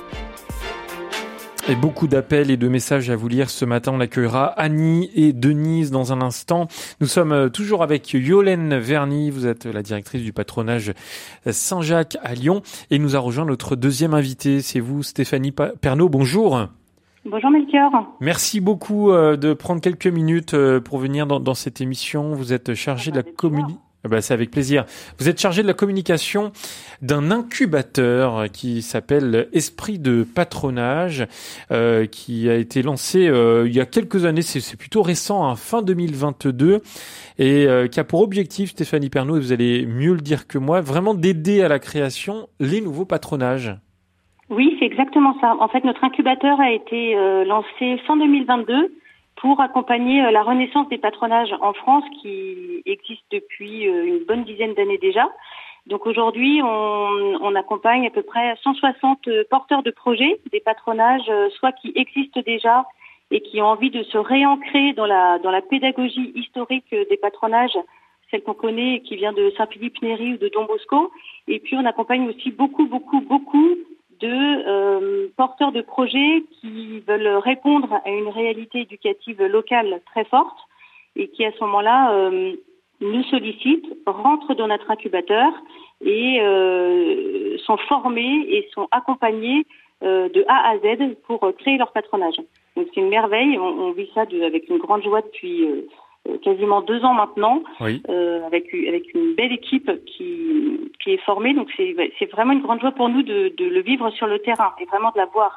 Et beaucoup d'appels et de messages à vous lire ce matin. On accueillera Annie et Denise dans un instant. Nous sommes toujours avec Yolène Verny. Vous êtes la directrice du patronage Saint-Jacques à Lyon. Et nous a rejoint notre deuxième invité. C'est vous, Stéphanie Pernaut. Bonjour. Bonjour Melchior. Merci beaucoup de prendre quelques minutes pour venir dans, dans cette émission. Vous êtes chargée de la communication. Bah, c'est avec plaisir. Vous êtes chargé de la communication d'un incubateur qui s'appelle Esprit de Patronage, euh, qui a été lancé euh, il y a quelques années, c'est, c'est plutôt récent, hein, fin deux mille vingt-deux, et euh, qui a pour objectif, Stéphanie Pernaut, et vous allez mieux le dire que moi, vraiment d'aider à la création les nouveaux patronages. Oui, c'est exactement ça. En fait, notre incubateur a été euh, lancé fin deux mille vingt-deux pour accompagner la renaissance des patronages en France qui existe depuis une bonne dizaine d'années déjà. Donc aujourd'hui, on, on accompagne à peu près cent soixante porteurs de projets, des patronages soit qui existent déjà et qui ont envie de se réancrer dans la dans la pédagogie historique des patronages, celle qu'on connaît et qui vient de Saint-Philippe-Néry ou de Don Bosco. Et puis on accompagne aussi beaucoup, beaucoup, beaucoup de euh, porteurs de projets qui veulent répondre à une réalité éducative locale très forte et qui à ce moment-là euh, nous sollicitent, rentrent dans notre incubateur et euh, sont formés et sont accompagnés euh, de A à Z pour créer leur patronage. Donc c'est une merveille, on, on vit ça de, avec une grande joie depuis euh, quasiment deux ans maintenant, oui. euh, avec avec une belle équipe qui qui est formée. Donc c'est c'est vraiment une grande joie pour nous de de le vivre sur le terrain et vraiment de la voir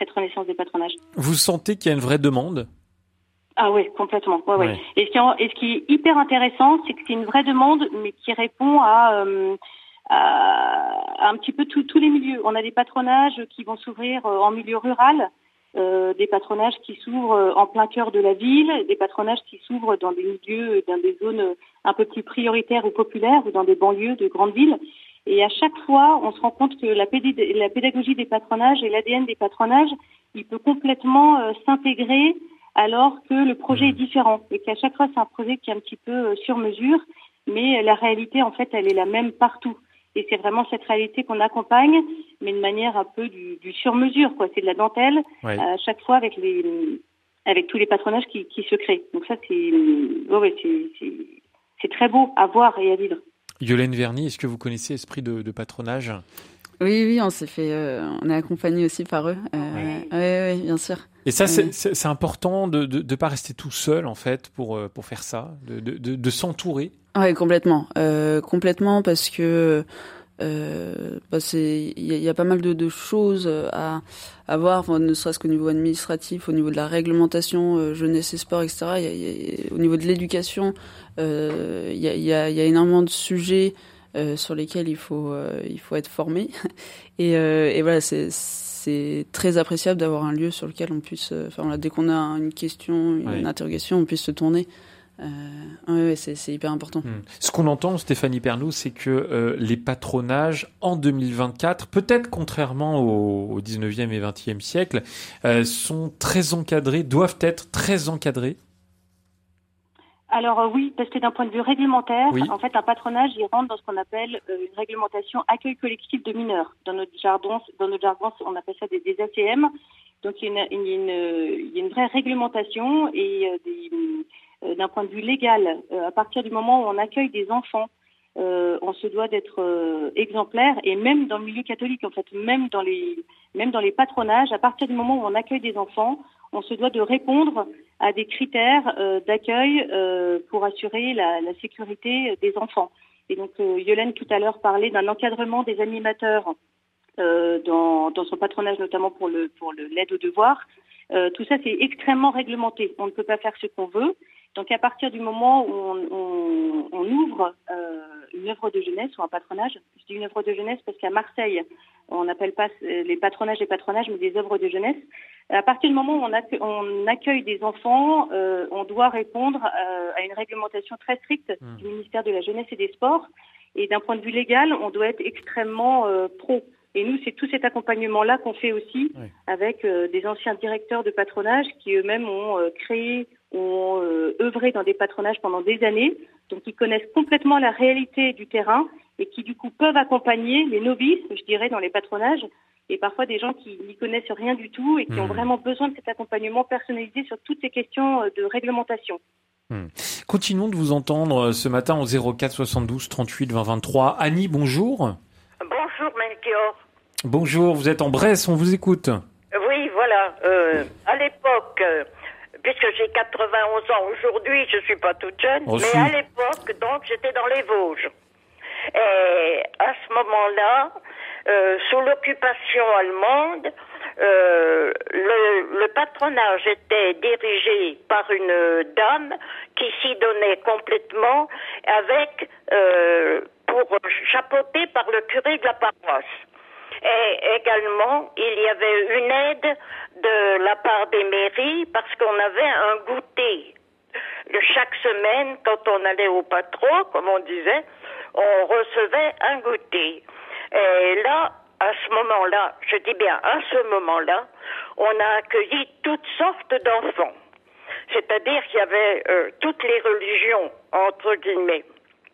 cette renaissance des patronages. Vous sentez qu'il y a une vraie demande ? Ah oui, complètement. Ouais, ouais. Ouais. Et, ce qui est, et ce qui est hyper intéressant, c'est que c'est une vraie demande, mais qui répond à, euh, à, à un petit peu tous tous les milieux. On a des patronages qui vont s'ouvrir en milieu rural, euh, des patronages qui s'ouvrent en plein cœur de la ville, des patronages qui s'ouvrent dans des milieux, dans des zones un peu plus prioritaires ou populaires, ou dans des banlieues de grandes villes. Et à chaque fois, on se rend compte que la, pédé- la pédagogie des patronages et l'A D N des patronages, il peut complètement euh, s'intégrer alors que le projet est différent. Et qu'à chaque fois, c'est un projet qui est un petit peu euh, sur mesure, mais la réalité, en fait, elle est la même partout. Et c'est vraiment cette réalité qu'on accompagne, mais de manière un peu du, du sur-mesure, quoi. C'est de la dentelle, Ouais. à chaque fois avec les, avec tous les patronages qui, qui se créent. Donc ça, c'est, ouais, ouais, c'est, c'est, c'est très beau à voir et à vivre. Yolène Verny, est-ce que vous connaissez Esprit de, de patronage ? Oui, oui, on s'est fait, euh, on est accompagné aussi par eux. Euh, oui, oui, oui, bien sûr. Et ça, oui. c'est, c'est, c'est important de de, de pas rester tout seul en fait pour pour faire ça, de de de, de s'entourer. Oui, complètement, euh, complètement, parce que euh, bah c'est, il y, y a pas mal de, de choses à, à voir, enfin, ne serait-ce qu'au niveau administratif, au niveau de la réglementation, euh, jeunesse et sport, et cetera. Y a, y a, au niveau de l'éducation, euh, il y a, y a, y a énormément de sujets euh, sur lesquels il faut, euh, il faut être formé. Et, euh, et voilà, c'est, c'est très appréciable d'avoir un lieu sur lequel on puisse, enfin, voilà, dès qu'on a une question, une ouais. interrogation, on puisse se tourner. Euh, ouais, ouais, c'est, c'est hyper important. Mmh. Ce qu'on entend, Stéphanie Pernoud, c'est que euh, les patronages en deux mille vingt-quatre, peut-être contrairement au, au dix-neuvième et vingtième siècle, euh, sont très encadrés, doivent être très encadrés. Alors euh, oui, parce que d'un point de vue réglementaire, oui. en fait, un patronage, il rentre dans ce qu'on appelle euh, une réglementation accueil collectif de mineurs. Dans notre jargon, dans notre jargon, on appelle ça des, des A C M. Donc il y a une, il y a une, il y a une vraie réglementation et euh, des Euh, d'un point de vue légal, euh, à partir du moment où on accueille des enfants, euh, on se doit d'être euh, exemplaire, et même dans le milieu catholique, en fait, même dans les même dans les patronages, à partir du moment où on accueille des enfants, on se doit de répondre à des critères euh, d'accueil euh, pour assurer la, la sécurité des enfants. Et donc, euh, Yolène tout à l'heure parlait d'un encadrement des animateurs euh, dans, dans son patronage, notamment pour le pour le l'aide aux devoirs. Euh, tout ça, c'est extrêmement réglementé. On ne peut pas faire ce qu'on veut. Donc, à partir du moment où on, on, on ouvre euh, une œuvre de jeunesse ou un patronage, je dis une œuvre de jeunesse parce qu'à Marseille, on n'appelle pas les patronages des patronages, mais des œuvres de jeunesse. À partir du moment où on accueille, on accueille des enfants, euh, on doit répondre euh, à une réglementation très stricte mmh. du ministère de la Jeunesse et des Sports. Et d'un point de vue légal, on doit être extrêmement euh, pro. Et nous, c'est tout cet accompagnement-là qu'on fait aussi oui. avec euh, des anciens directeurs de patronage qui eux-mêmes ont euh, créé, ont euh, œuvré dans des patronages pendant des années, donc ils connaissent complètement la réalité du terrain et qui du coup peuvent accompagner les novices, je dirais, dans les patronages, et parfois des gens qui n'y connaissent rien du tout et qui mmh. ont vraiment besoin de cet accompagnement personnalisé sur toutes ces questions de réglementation. Mmh. Continuons de vous entendre ce matin au zéro quatre soixante-douze trente-huit vingt vingt-trois. Annie, bonjour. Bonjour Melchior. Bonjour, vous êtes en Bresse, on vous écoute. Oui, voilà. Euh, à l'époque, euh, puisque j'ai quatre-vingt-onze ans aujourd'hui, je suis pas toute jeune, Reçu. mais à l'époque, donc, j'étais dans les Vosges. Et à ce moment-là, euh, sous l'occupation allemande, euh, le, le patronage était dirigé par une dame qui s'y donnait complètement, avec euh, pour chapeauter par le curé de la paroisse. Et également, il y avait une aide de la part des mairies parce qu'on avait un goûter. Chaque semaine, quand on allait au patron, comme on disait, on recevait un goûter. Et là, à ce moment-là, je dis bien à ce moment-là, on a accueilli toutes sortes d'enfants. C'est-à-dire qu'il y avait euh, toutes les religions, entre guillemets.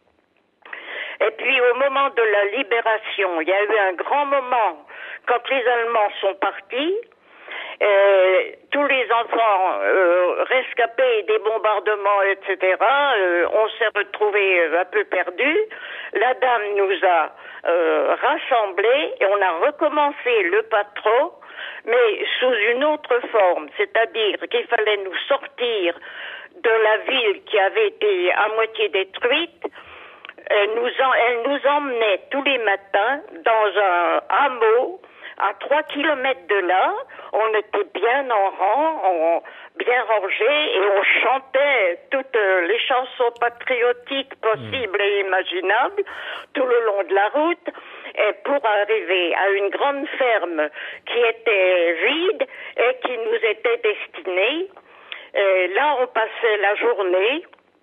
Et puis au moment de la libération, il y a eu un grand moment quand les Allemands sont partis. Euh, tous les enfants euh, rescapés des bombardements, et cetera, euh, on s'est retrouvés un peu perdus. La dame nous a euh, rassemblés et on a recommencé le patron, mais sous une autre forme, c'est-à-dire qu'il fallait nous sortir de la ville qui avait été à moitié détruite. Elle nous, en, elle nous emmenait tous les matins dans un hameau à trois kilomètres de là, on était bien en rang, on, bien rangés, et on chantait toutes les chansons patriotiques possibles et imaginables tout le long de la route, et pour arriver à une grande ferme qui était vide et qui nous était destinée. Et là, on passait la journée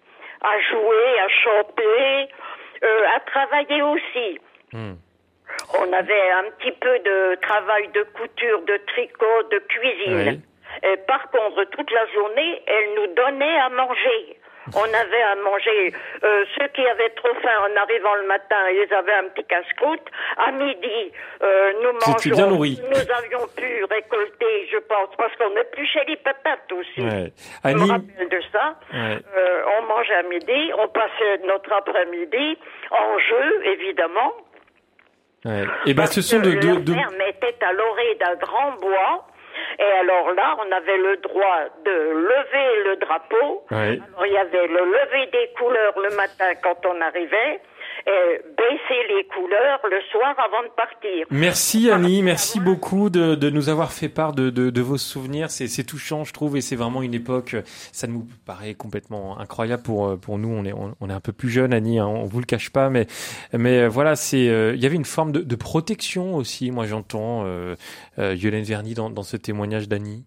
à jouer, à chanter, euh, à travailler aussi. Mmh. On avait un petit peu de travail de couture, de tricot, de cuisine. Oui. Et par contre, toute la journée, elle nous donnait à manger. On avait à manger. Euh, ceux qui avaient trop faim en arrivant le matin, ils avaient un petit casse-croûte. À midi, euh, nous mangeons. Bien nourri. Nous avions pu récolter, je pense, parce qu'on épluchait les patates aussi. Ouais. Je Annie... me rappelle de ça. Ouais. Euh, on mangeait à midi, on passait notre après-midi en jeu, évidemment. Ouais. Et ben, ce sont de, de, la de... ferme était à l'orée d'un grand bois. Et alors là, on avait le droit de lever le drapeau. Oui. Alors il y avait le lever des couleurs le matin quand on arrivait, et baisser les couleurs le soir avant de partir. Merci Annie, merci beaucoup de, de nous avoir fait part de, de, de vos souvenirs. C'est, c'est touchant, je trouve, et c'est vraiment une époque. Ça nous paraît complètement incroyable pour pour nous. On est on, on est un peu plus jeune, Annie, hein, on vous le cache pas, mais mais voilà, c'est euh, il y avait une forme de, de protection aussi. Moi, j'entends euh, euh, Yolène Verny dans, dans ce témoignage d'Annie.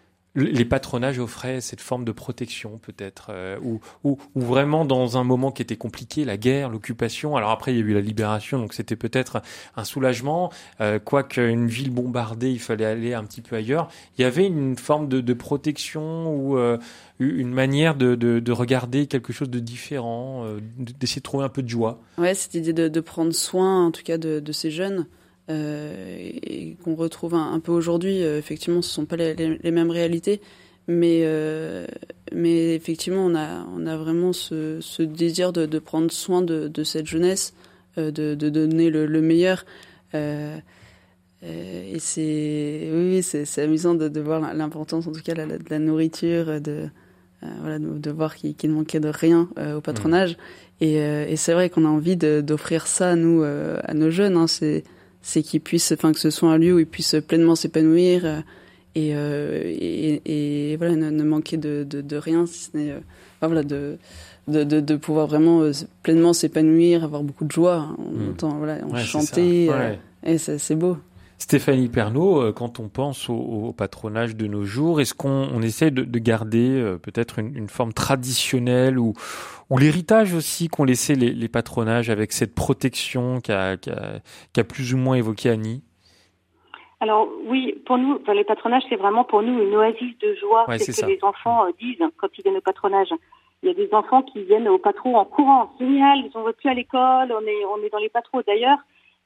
Les patronages offraient cette forme de protection, peut-être, euh, ou, ou, ou vraiment dans un moment qui était compliqué, la guerre, l'occupation. Alors après, il y a eu la libération, donc c'était peut-être un soulagement. Euh, quoique une ville bombardée, il fallait aller un petit peu ailleurs. Il y avait une forme de, de protection ou euh, une manière de, de, de regarder quelque chose de différent, euh, d'essayer de trouver un peu de joie. Ouais, cette idée de, de prendre soin, en tout cas, de, de ces jeunes. Euh, et qu'on retrouve un, un peu aujourd'hui. Euh, effectivement, ce ne sont pas les, les, les mêmes réalités, mais, euh, mais effectivement, on a, on a vraiment ce, ce désir de, de prendre soin de, de cette jeunesse, euh, de, de donner le, le meilleur. Euh, et c'est, oui, c'est, c'est amusant de, de voir l'importance, en tout cas, de la, de la nourriture, de, euh, voilà, de, de voir qu'il, qu'il ne manquait de rien euh, au patronage. Mmh. Et, euh, et c'est vrai qu'on a envie de, d'offrir ça, nous, euh, à nos jeunes. Hein, c'est c'est qu'ils puissent, enfin que ce soit un lieu où ils puissent pleinement s'épanouir euh, et, euh, et, et voilà, ne, ne manquer de, de, de rien, si ce n'est euh, enfin, voilà, de, de, de, de pouvoir vraiment euh, pleinement s'épanouir, avoir beaucoup de joie. On mmh. entend, voilà, on ouais, chanter, ouais. euh, et c'est, c'est beau. Stéphanie Pernaut, quand on pense au, au patronage de nos jours, est-ce qu'on on essaie de, de garder euh, peut-être une, une forme traditionnelle ou, ou l'héritage aussi qu'ont laissé les, les patronages avec cette protection qu'a, qu'a, qu'a plus ou moins évoqué Annie? Alors oui, pour nous, enfin, les patronages, c'est vraiment pour nous une oasis de joie. Ouais, c'est, c'est ce que ça. Les enfants euh, disent quand ils viennent au patronage. Il y a des enfants qui viennent au patro en courant. Génial, ils sont plus à l'école, on est, on est dans les patros. D'ailleurs,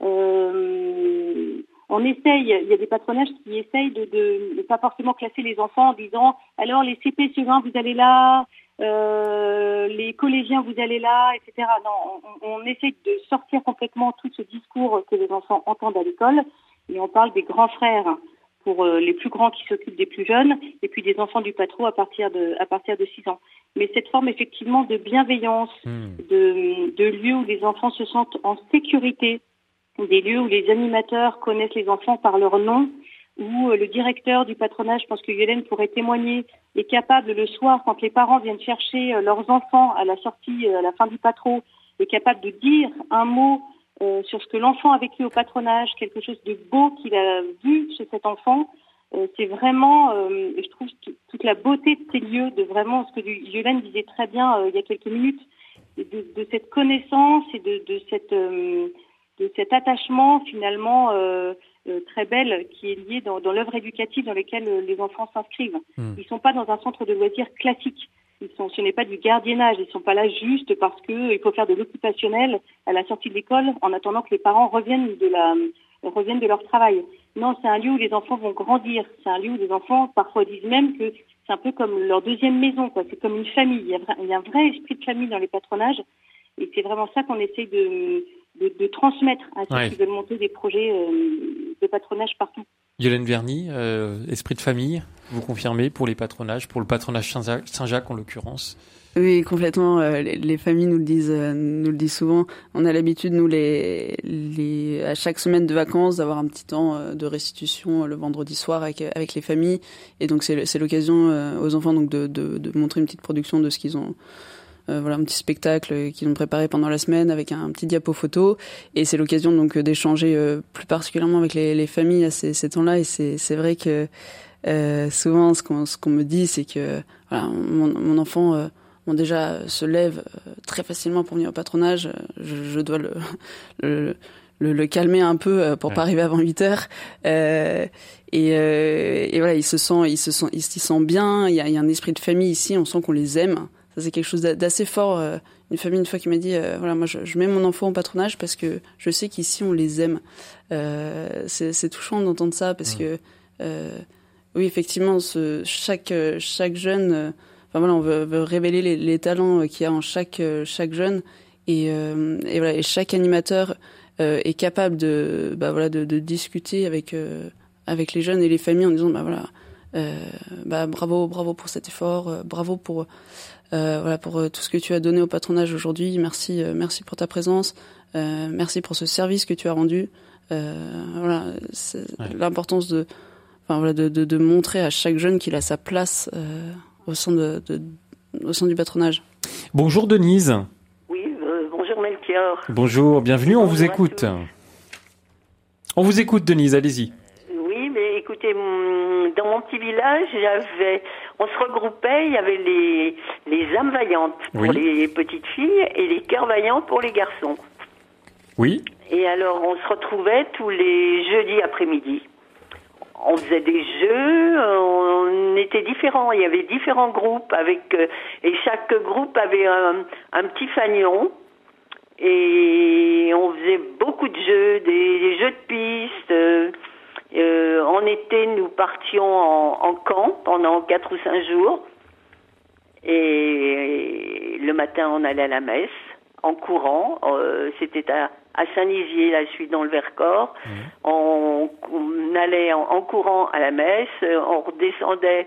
euh, on essaye, il y a des patronages qui essayent de, de, de pas forcément classer les enfants en disant alors les C P C E un vous allez là, euh, les collégiens vous allez là, et cetera. Non, on, on essaie de sortir complètement tout ce discours que les enfants entendent à l'école et on parle des grands frères pour euh, les plus grands qui s'occupent des plus jeunes et puis des enfants du patro à partir de à partir de six ans. Mais cette forme effectivement de bienveillance, mmh. de, de lieux où les enfants se sentent en sécurité, des lieux où les animateurs connaissent les enfants par leur nom, où le directeur du patronage, je pense que Yolène pourrait témoigner, est capable le soir, quand les parents viennent chercher leurs enfants à la sortie, à la fin du patro, est capable de dire un mot euh, sur ce que l'enfant a vécu au patronage, quelque chose de beau qu'il a vu chez cet enfant. Euh, c'est vraiment, euh, je trouve, t- toute la beauté de ces lieux, de vraiment ce que Yolène disait très bien euh, il y a quelques minutes, de, de cette connaissance et de, de cette... Euh, de cet attachement finalement euh, euh, très belle qui est lié dans, dans l'œuvre éducative dans laquelle euh, les enfants s'inscrivent. Mmh. Ils sont pas dans un centre de loisirs classique. Ils sont, ce n'est pas du gardiennage. Ils sont pas là juste parce que il faut faire de l'occupationnel à la sortie de l'école en attendant que les parents reviennent de la reviennent de leur travail. Non, c'est un lieu où les enfants vont grandir. C'est un lieu où les enfants parfois disent même que c'est un peu comme leur deuxième maison, quoi. C'est comme une famille. Il y a, il y a un vrai esprit de famille dans les patronages et c'est vraiment ça qu'on essaye de De, de transmettre à ceux ouais. qui veulent monter des projets euh, de patronage partout. Yolène Verny, euh, esprit de famille, vous confirmez pour les patronages, pour le patronage Saint-Jacques, Saint-Jacques en l'occurrence? Oui, complètement. Euh, les, les familles nous le disent, euh, nous le disent souvent. On a l'habitude, nous, les, les, à chaque semaine de vacances, d'avoir un petit temps euh, de restitution euh, le vendredi soir avec avec les familles. Et donc c'est c'est l'occasion euh, aux enfants donc de, de de montrer une petite production de ce qu'ils ont. Euh, voilà, un petit spectacle qu'ils ont préparé pendant la semaine avec un, un petit diapo photo. Et c'est l'occasion donc d'échanger euh, plus particulièrement avec les, les familles à ces, ces temps-là. Et c'est c'est vrai que euh, souvent ce qu'on ce qu'on me dit, c'est que voilà, mon, mon enfant euh, Bon, déjà, se lève euh, très facilement pour venir au patronage. Je, je dois le, le, le, le calmer un peu euh, pour ouais. pas arriver avant huit heures. Euh, et, euh, et voilà, il se sent, il se sent, il s'y sent bien. Il y a, il y a un esprit de famille ici. On sent qu'on les aime. Ça, c'est quelque chose d'assez fort. Euh, une famille, une fois, qui m'a dit, euh, voilà, moi, je, je mets mon enfant au patronage parce que je sais qu'ici, on les aime. Euh, c'est, c'est touchant d'entendre ça parce ouais. que, euh, oui, effectivement, ce, chaque, chaque jeune, euh, Enfin, voilà, on veut, veut révéler les, les talents qu'il y a en chaque chaque jeune et, euh, et voilà, et chaque animateur euh, est capable de bah voilà de, de discuter avec euh, avec les jeunes et les familles en disant bah voilà euh, bah bravo bravo pour cet effort, euh, bravo pour euh, voilà pour tout ce que tu as donné au patronage aujourd'hui, merci euh, merci pour ta présence, euh, merci pour ce service que tu as rendu, euh, voilà c'est ouais. l'importance de enfin voilà de, de de montrer à chaque jeune qu'il a sa place. Euh, au sein de, de au sein du patronage. Bonjour Denise. Oui, euh, bonjour Melchior. Bonjour, bienvenue, on vous écoute. On vous écoute Denise, allez-y. Oui, mais écoutez, dans mon petit village, j'avais on se regroupait, il y avait les les âmes vaillantes pour oui. les petites filles et les cœurs vaillants pour les garçons. Oui. Et alors on se retrouvait tous les jeudis après-midi. On faisait des jeux, on était différents, il y avait différents groupes avec et chaque groupe avait un, un petit fanion et on faisait beaucoup de jeux, des, des jeux de piste. Euh, en été, nous partions en, en camp pendant quatre ou cinq jours et, et le matin, on allait à la messe en courant. Euh, c'était à à Saint-Nizier, là, je suis dans le Vercors. Mmh. On, on allait en, en courant à la messe, on redescendait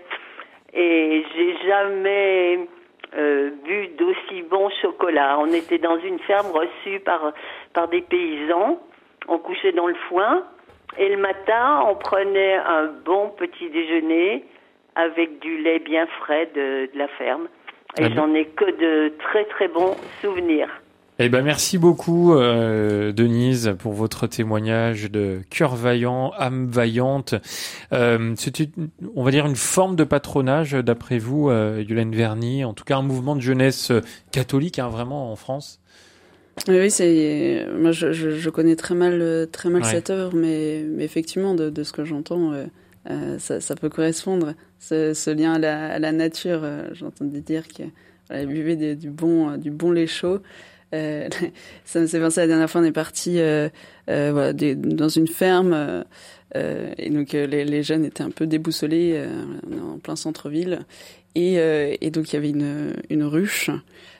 et j'ai jamais euh, bu d'aussi bon chocolat. On était dans une ferme reçue par par des paysans. On couchait dans le foin et le matin, on prenait un bon petit déjeuner avec du lait bien frais de, de la ferme. Et mmh. j'en ai que de très très bons souvenirs. Eh ben merci beaucoup euh, Denise pour votre témoignage de cœur vaillant, âme vaillante. Euh, c'était, on va dire, une forme de patronage d'après vous, euh, Yolène Verny, en tout cas un mouvement de jeunesse catholique, hein, vraiment en France. Oui, c'est moi je, je, je connais très mal très mal ouais. cette œuvre, mais, mais effectivement de, de ce que j'entends, euh, euh, ça, ça peut correspondre. Ce, ce lien à la, à la nature, euh, j'entendais dire que voilà, buvait des, du bon du bon lait chaud. Euh, ça me fait penser la dernière fois on est parti euh, euh, voilà, des, dans une ferme euh, euh, et donc euh, les, les jeunes étaient un peu déboussolés euh, en plein centre-ville et, euh, et donc il y avait une, une ruche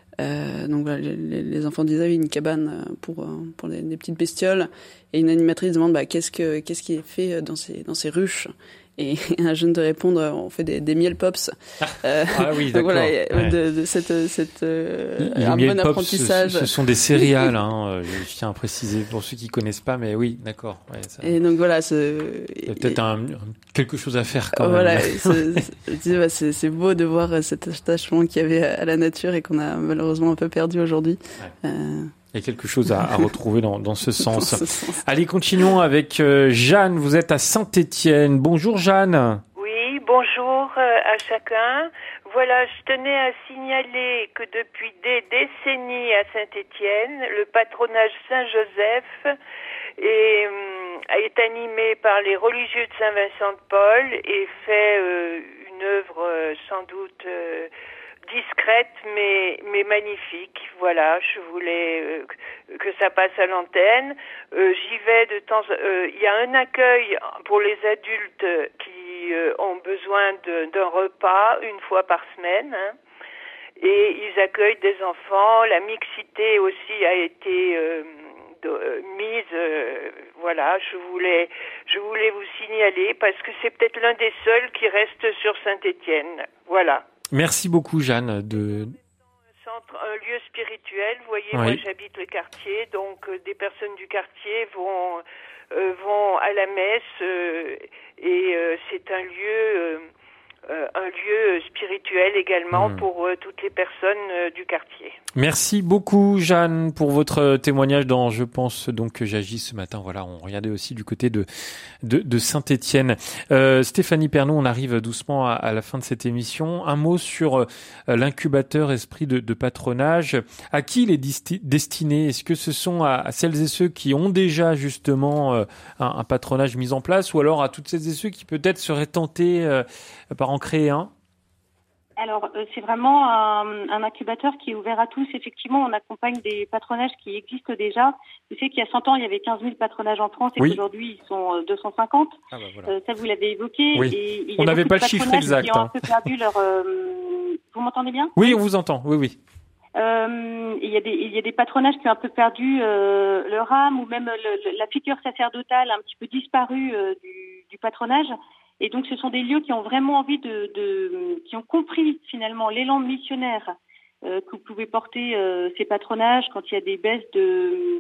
euh, donc voilà, les, les enfants disaient une cabane pour, pour les, les petites bestioles et une animatrice demande bah, qu'est-ce, que, qu'est-ce qui est fait dans ces, dans ces ruches. Et un jeune de répondre, on fait des, des miel pops. Euh, ah oui, d'accord. Voilà, ouais. de, de cette, cette euh, les un miel bon pops, apprentissage. Ce, ce sont des céréales, hein. Je tiens à préciser pour ceux qui connaissent pas, mais oui, d'accord. Ouais, ça... Et donc voilà, ce... il y a peut-être un, quelque chose à faire quand voilà, même. c'est, c'est, bah, c'est, c'est beau de voir cet attachement qu'il y avait à la nature et qu'on a malheureusement un peu perdu aujourd'hui. Ouais. Euh... Il y a quelque chose à, à retrouver dans, dans ce sens. Dans ce sens. Allez, continuons avec euh, Jeanne. Vous êtes à Saint-Étienne. Bonjour Jeanne. Oui, bonjour euh, à chacun. Voilà, je tenais à signaler que depuis des décennies à Saint-Étienne, le patronage Saint-Joseph est, euh, est animé par les religieux de Saint-Vincent-de-Paul et fait euh, une œuvre euh, sans doute... Euh, discrète mais mais magnifique. Voilà, je voulais euh, que ça passe à l'antenne. Euh, j'y vais de temps. Il euh, y a un accueil pour les adultes qui euh, ont besoin de, d'un repas une fois par semaine. Hein, et ils accueillent des enfants. La mixité aussi a été euh, euh, mise. Euh, voilà, je voulais, je voulais vous signaler parce que c'est peut-être l'un des seuls qui reste sur Saint-Étienne. Voilà. Merci beaucoup, Jeanne. De... Centre, un lieu spirituel. Vous voyez, oui. moi j'habite le quartier, donc euh, des personnes du quartier vont euh, vont à la messe euh, et euh, c'est un lieu. Euh, Euh, un lieu spirituel également mmh. pour euh, toutes les personnes euh, du quartier. Merci beaucoup Jeanne pour votre témoignage dans Je pense donc que j'agis ce matin. Voilà, on regardait aussi du côté de de, de Saint-Étienne. Euh, Stéphanie Pernaut, on arrive doucement à, à la fin de cette émission. Un mot sur euh, l'incubateur Esprit de, de patronage. À qui il est disti- destiné ? Est-ce que ce sont à, à celles et ceux qui ont déjà justement euh, un, un patronage mis en place, ou alors à toutes celles et ceux qui peut-être seraient tentés euh, par en créer un ? Alors, euh, c'est vraiment un, un incubateur qui est ouvert à tous. Effectivement, on accompagne des patronages qui existent déjà. Je sais qu'il y a cent ans, il y avait quinze mille patronages en France et oui. qu'aujourd'hui, ils sont deux cent cinquante. Ah bah voilà. euh, ça, vous l'avez évoqué. Oui. Et, et on n'avait pas le chiffre exact. Qui ont hein. un peu perdu leur, euh... Vous m'entendez bien ? Oui, on vous entend. Oui, oui. Euh, il y a des il y a des patronages qui ont un peu perdu euh, leur âme, ou même le, le, la figure sacerdotale a un petit peu disparu euh, du, du patronage. Et donc, ce sont des lieux qui ont vraiment envie de, de qui ont compris finalement l'élan missionnaire euh, que vous pouvez porter euh, ces patronages quand il y a des baisses de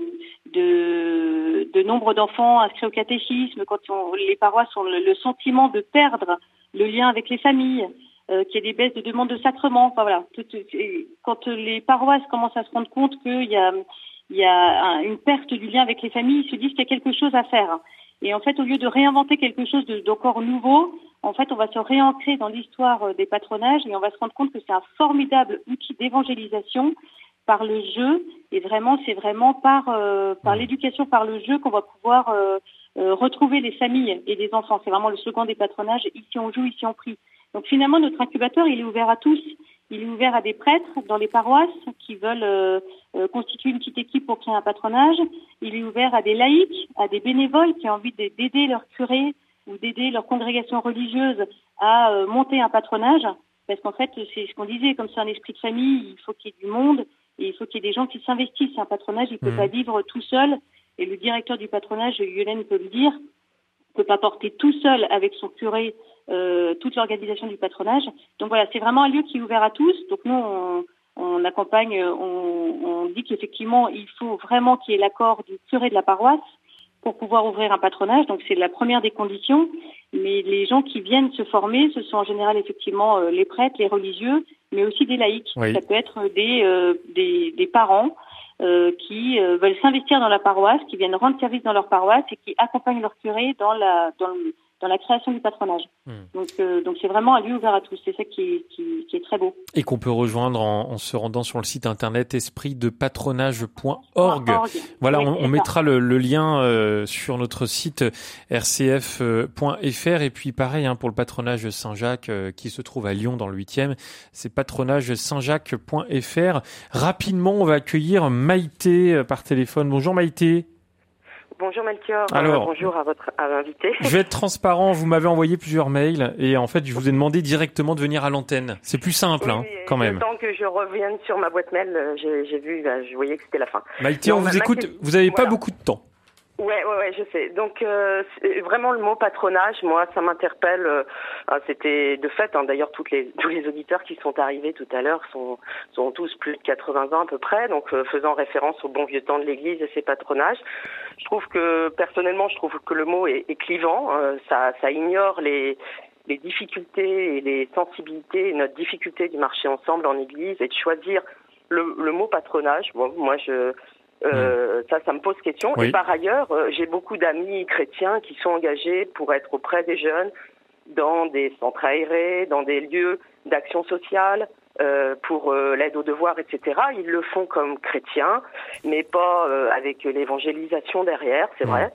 de, de nombre d'enfants inscrits au catéchisme, quand on, les paroisses ont le, le sentiment de perdre le lien avec les familles, euh, qu'il y a des baisses de demandes de sacrements. Enfin voilà, tout, quand les paroisses commencent à se rendre compte qu'il y a il y a un, une perte du lien avec les familles, ils se disent qu'il y a quelque chose à faire. Et en fait, au lieu de réinventer quelque chose de, d'encore nouveau, en fait, on va se réancrer dans l'histoire des patronages et on va se rendre compte que c'est un formidable outil d'évangélisation par le jeu. Et vraiment, c'est vraiment par euh, par l'éducation, par le jeu qu'on va pouvoir euh, euh, retrouver les familles et les enfants. C'est vraiment le slogan des patronages. Ici on joue, ici on prie. Donc finalement, notre incubateur, il est ouvert à tous. Il est ouvert à des prêtres dans les paroisses qui veulent euh, euh, constituer une petite équipe pour créer un patronage. Il est ouvert à des laïcs, à des bénévoles qui ont envie d'aider leur curé ou d'aider leur congrégation religieuse à euh, monter un patronage. Parce qu'en fait, c'est ce qu'on disait, comme c'est un esprit de famille, il faut qu'il y ait du monde et il faut qu'il y ait des gens qui s'investissent. Un patronage, il ne peut mmh. pas vivre tout seul. Et le directeur du patronage, Yolène peut le dire, ne peut pas porter tout seul avec son curé Euh, toute l'organisation du patronage. Donc voilà, c'est vraiment un lieu qui est ouvert à tous. Donc nous, on, on accompagne, on, on dit qu'effectivement, il faut vraiment qu'il y ait l'accord du curé de la paroisse pour pouvoir ouvrir un patronage. Donc c'est la première des conditions. Mais les gens qui viennent se former, ce sont en général effectivement euh, les prêtres, les religieux, mais aussi des laïcs. Oui. Ça peut être des, euh, des, des parents euh, qui euh, veulent s'investir dans la paroisse, qui viennent rendre service dans leur paroisse et qui accompagnent leur curé dans la dans le dans la création du patronage. Mmh. Donc, euh, donc c'est vraiment un lieu ouvert à tous. C'est ça qui est, qui, qui est très beau. Et qu'on peut rejoindre en, en se rendant sur le site internet esprit de patronage point org. Voilà, oui, on, on mettra le, le lien euh, sur notre site r c f point f r. Et puis pareil, hein, pour le patronage Saint-Jacques euh, qui se trouve à Lyon dans le huitième, c'est patronage saint jacques point f r. Rapidement, on va accueillir Maïté euh, par téléphone. Bonjour Maïté. Bonjour Melchior, Alors, euh, bonjour à votre à l'invité. Je vais être transparent, vous m'avez envoyé plusieurs mails et en fait je vous ai demandé directement de venir à l'antenne. C'est plus simple, oui, hein, quand même. Le temps que je revienne sur ma boîte mail, j'ai, j'ai vu, je voyais que c'était la fin. Maïté, on vous écoute, question... vous n'avez voilà. pas beaucoup de temps. Ouais, ouais, ouais, je sais. Donc euh, vraiment le mot patronage, moi, ça m'interpelle. Euh, c'était de fait, hein, d'ailleurs, toutes les tous les auditeurs qui sont arrivés tout à l'heure sont sont tous plus de quatre-vingts ans à peu près, donc euh, faisant référence au bon vieux temps de l'Église et ses patronages. Je trouve que personnellement, je trouve que le mot est, est clivant. Euh, ça ça ignore les les difficultés et les sensibilités et notre difficulté d'y marcher ensemble en Église et de choisir le le mot patronage. Bon, moi je Euh, ça, ça me pose question. Oui. Et par ailleurs, euh, j'ai beaucoup d'amis chrétiens qui sont engagés pour être auprès des jeunes dans des centres aérés, dans des lieux d'action sociale, euh, pour euh, l'aide aux devoirs, et cetera. Ils le font comme chrétiens, mais pas euh, avec l'évangélisation derrière, c'est vrai.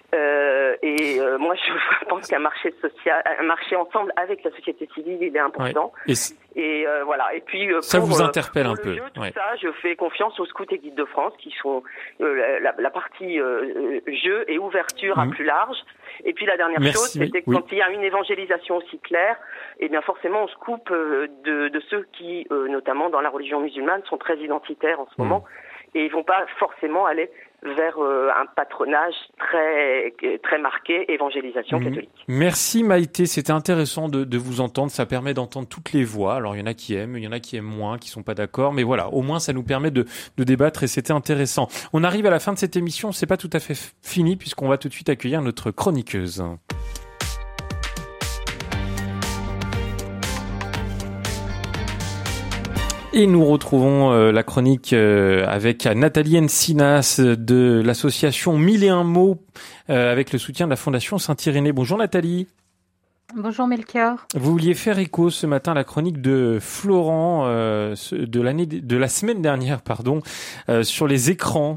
Euh, et euh, moi, je pense qu'un marché social, un marché ensemble avec la société civile, il est important. Ouais. Et, et euh, voilà. Et puis euh, ça pour, vous interpelle pour un le peu. Jeu, tout ouais. ça, je fais confiance aux Scouts et Guides de France, qui sont euh, la, la partie euh, jeu et ouverture mmh. à plus large. Et puis la dernière Merci, chose, c'était que oui. quand il y a une évangélisation aussi claire, eh bien forcément on se coupe euh, de, de ceux qui, euh, notamment dans la religion musulmane, sont très identitaires en ce mmh. moment, et ils vont pas forcément aller vers euh, un patronage très très marqué, évangélisation mmh. catholique. Merci Maïté, c'était intéressant de, de vous entendre, ça permet d'entendre toutes les voix. Alors il y en a qui aiment, il y en a qui aiment moins, qui sont pas d'accord, mais voilà, au moins ça nous permet de, de débattre et c'était intéressant. On arrive à la fin de cette émission, c'est pas tout à fait fini puisqu'on va tout de suite accueillir notre chroniqueuse. Et nous retrouvons euh, la chronique euh, avec Nathalie Encinas de l'association Mille et un mots euh, avec le soutien de la Fondation Saint-Irénée. Bonjour Nathalie. Bonjour Melchior. Vous vouliez faire écho ce matin à la chronique de Florent euh, de l'année de la semaine dernière, pardon, euh, sur les écrans.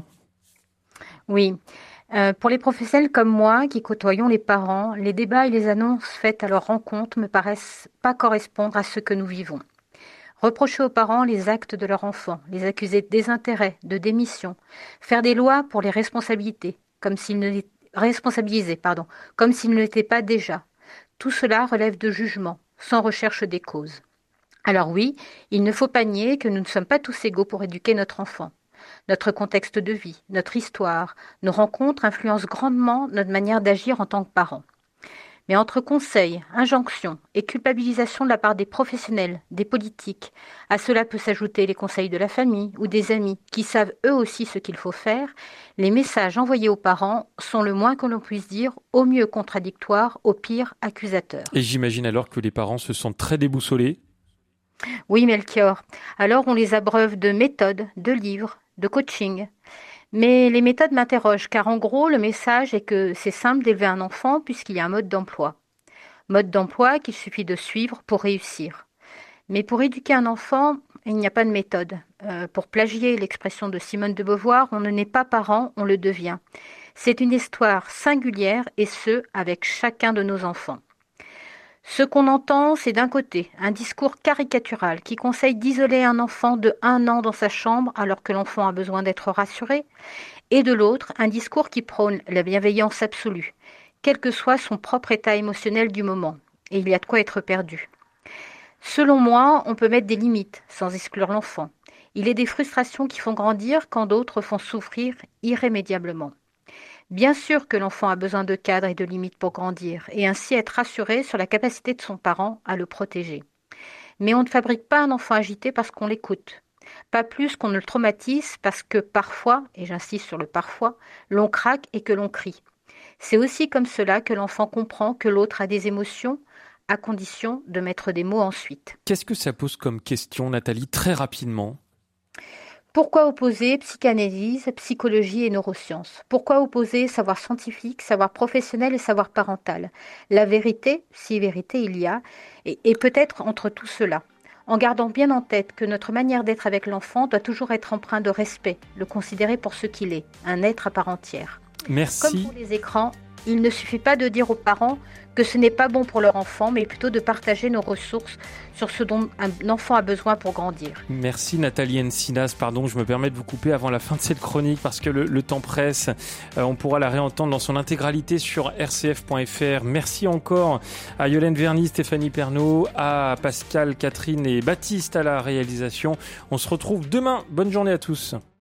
Oui. Euh, pour les professionnels comme moi qui côtoyons les parents, les débats et les annonces faites à leur rencontre me paraissent pas correspondre à ce que nous vivons. Reprocher aux parents les actes de leur enfant, les accuser de désintérêt, de démission, faire des lois pour les responsabilités, comme s'ils ne responsabiliser, pardon, comme s'ils ne l'étaient pas déjà. Tout cela relève de jugement, sans recherche des causes. Alors oui, il ne faut pas nier que nous ne sommes pas tous égaux pour éduquer notre enfant. Notre contexte de vie, notre histoire, nos rencontres influencent grandement notre manière d'agir en tant que parents. Mais entre conseils, injonctions et culpabilisation de la part des professionnels, des politiques, à cela peut s'ajouter les conseils de la famille ou des amis qui savent eux aussi ce qu'il faut faire, les messages envoyés aux parents sont le moins que l'on puisse dire, au mieux contradictoires, au pire accusateurs. Et j'imagine alors que les parents se sentent très déboussolés. Oui, Melchior. Alors on les abreuve de méthodes, de livres, de coaching. Mais les méthodes m'interrogent, car en gros, le message est que c'est simple d'élever un enfant puisqu'il y a un mode d'emploi. Mode d'emploi qu'il suffit de suivre pour réussir. Mais pour éduquer un enfant, il n'y a pas de méthode. Euh, pour plagier l'expression de Simone de Beauvoir, on ne naît pas parent, on le devient. C'est une histoire singulière et ce, avec chacun de nos enfants. Ce qu'on entend, c'est d'un côté un discours caricatural qui conseille d'isoler un enfant de un an dans sa chambre alors que l'enfant a besoin d'être rassuré, et de l'autre, un discours qui prône la bienveillance absolue, quel que soit son propre état émotionnel du moment, et il y a de quoi être perdu. Selon moi, on peut mettre des limites sans exclure l'enfant. Il est des frustrations qui font grandir quand d'autres font souffrir irrémédiablement. Bien sûr que l'enfant a besoin de cadres et de limites pour grandir et ainsi être rassuré sur la capacité de son parent à le protéger. Mais on ne fabrique pas un enfant agité parce qu'on l'écoute. Pas plus qu'on ne le traumatise parce que parfois, et j'insiste sur le parfois, l'on craque et que l'on crie. C'est aussi comme cela que l'enfant comprend que l'autre a des émotions, à condition de mettre des mots ensuite. Qu'est-ce que ça pose comme question, Nathalie, très rapidement ? Pourquoi opposer psychanalyse, psychologie et neurosciences ? Pourquoi opposer savoir scientifique, savoir professionnel et savoir parental ? La vérité, si vérité il y a, est, est peut-être entre tout cela, en gardant bien en tête que notre manière d'être avec l'enfant doit toujours être empreinte de respect, le considérer pour ce qu'il est, un être à part entière. Merci. Comme pour les écrans, il ne suffit pas de dire aux parents que ce n'est pas bon pour leur enfant, mais plutôt de partager nos ressources sur ce dont un enfant a besoin pour grandir. Merci Nathalie Encinas. Pardon, je me permets de vous couper avant la fin de cette chronique parce que le, le temps presse. Euh, on pourra la réentendre dans son intégralité sur r c f point f r. Merci encore à Yolène Verny, Stéphanie Pernaut, à Pascal, Catherine et Baptiste à la réalisation. On se retrouve demain. Bonne journée à tous.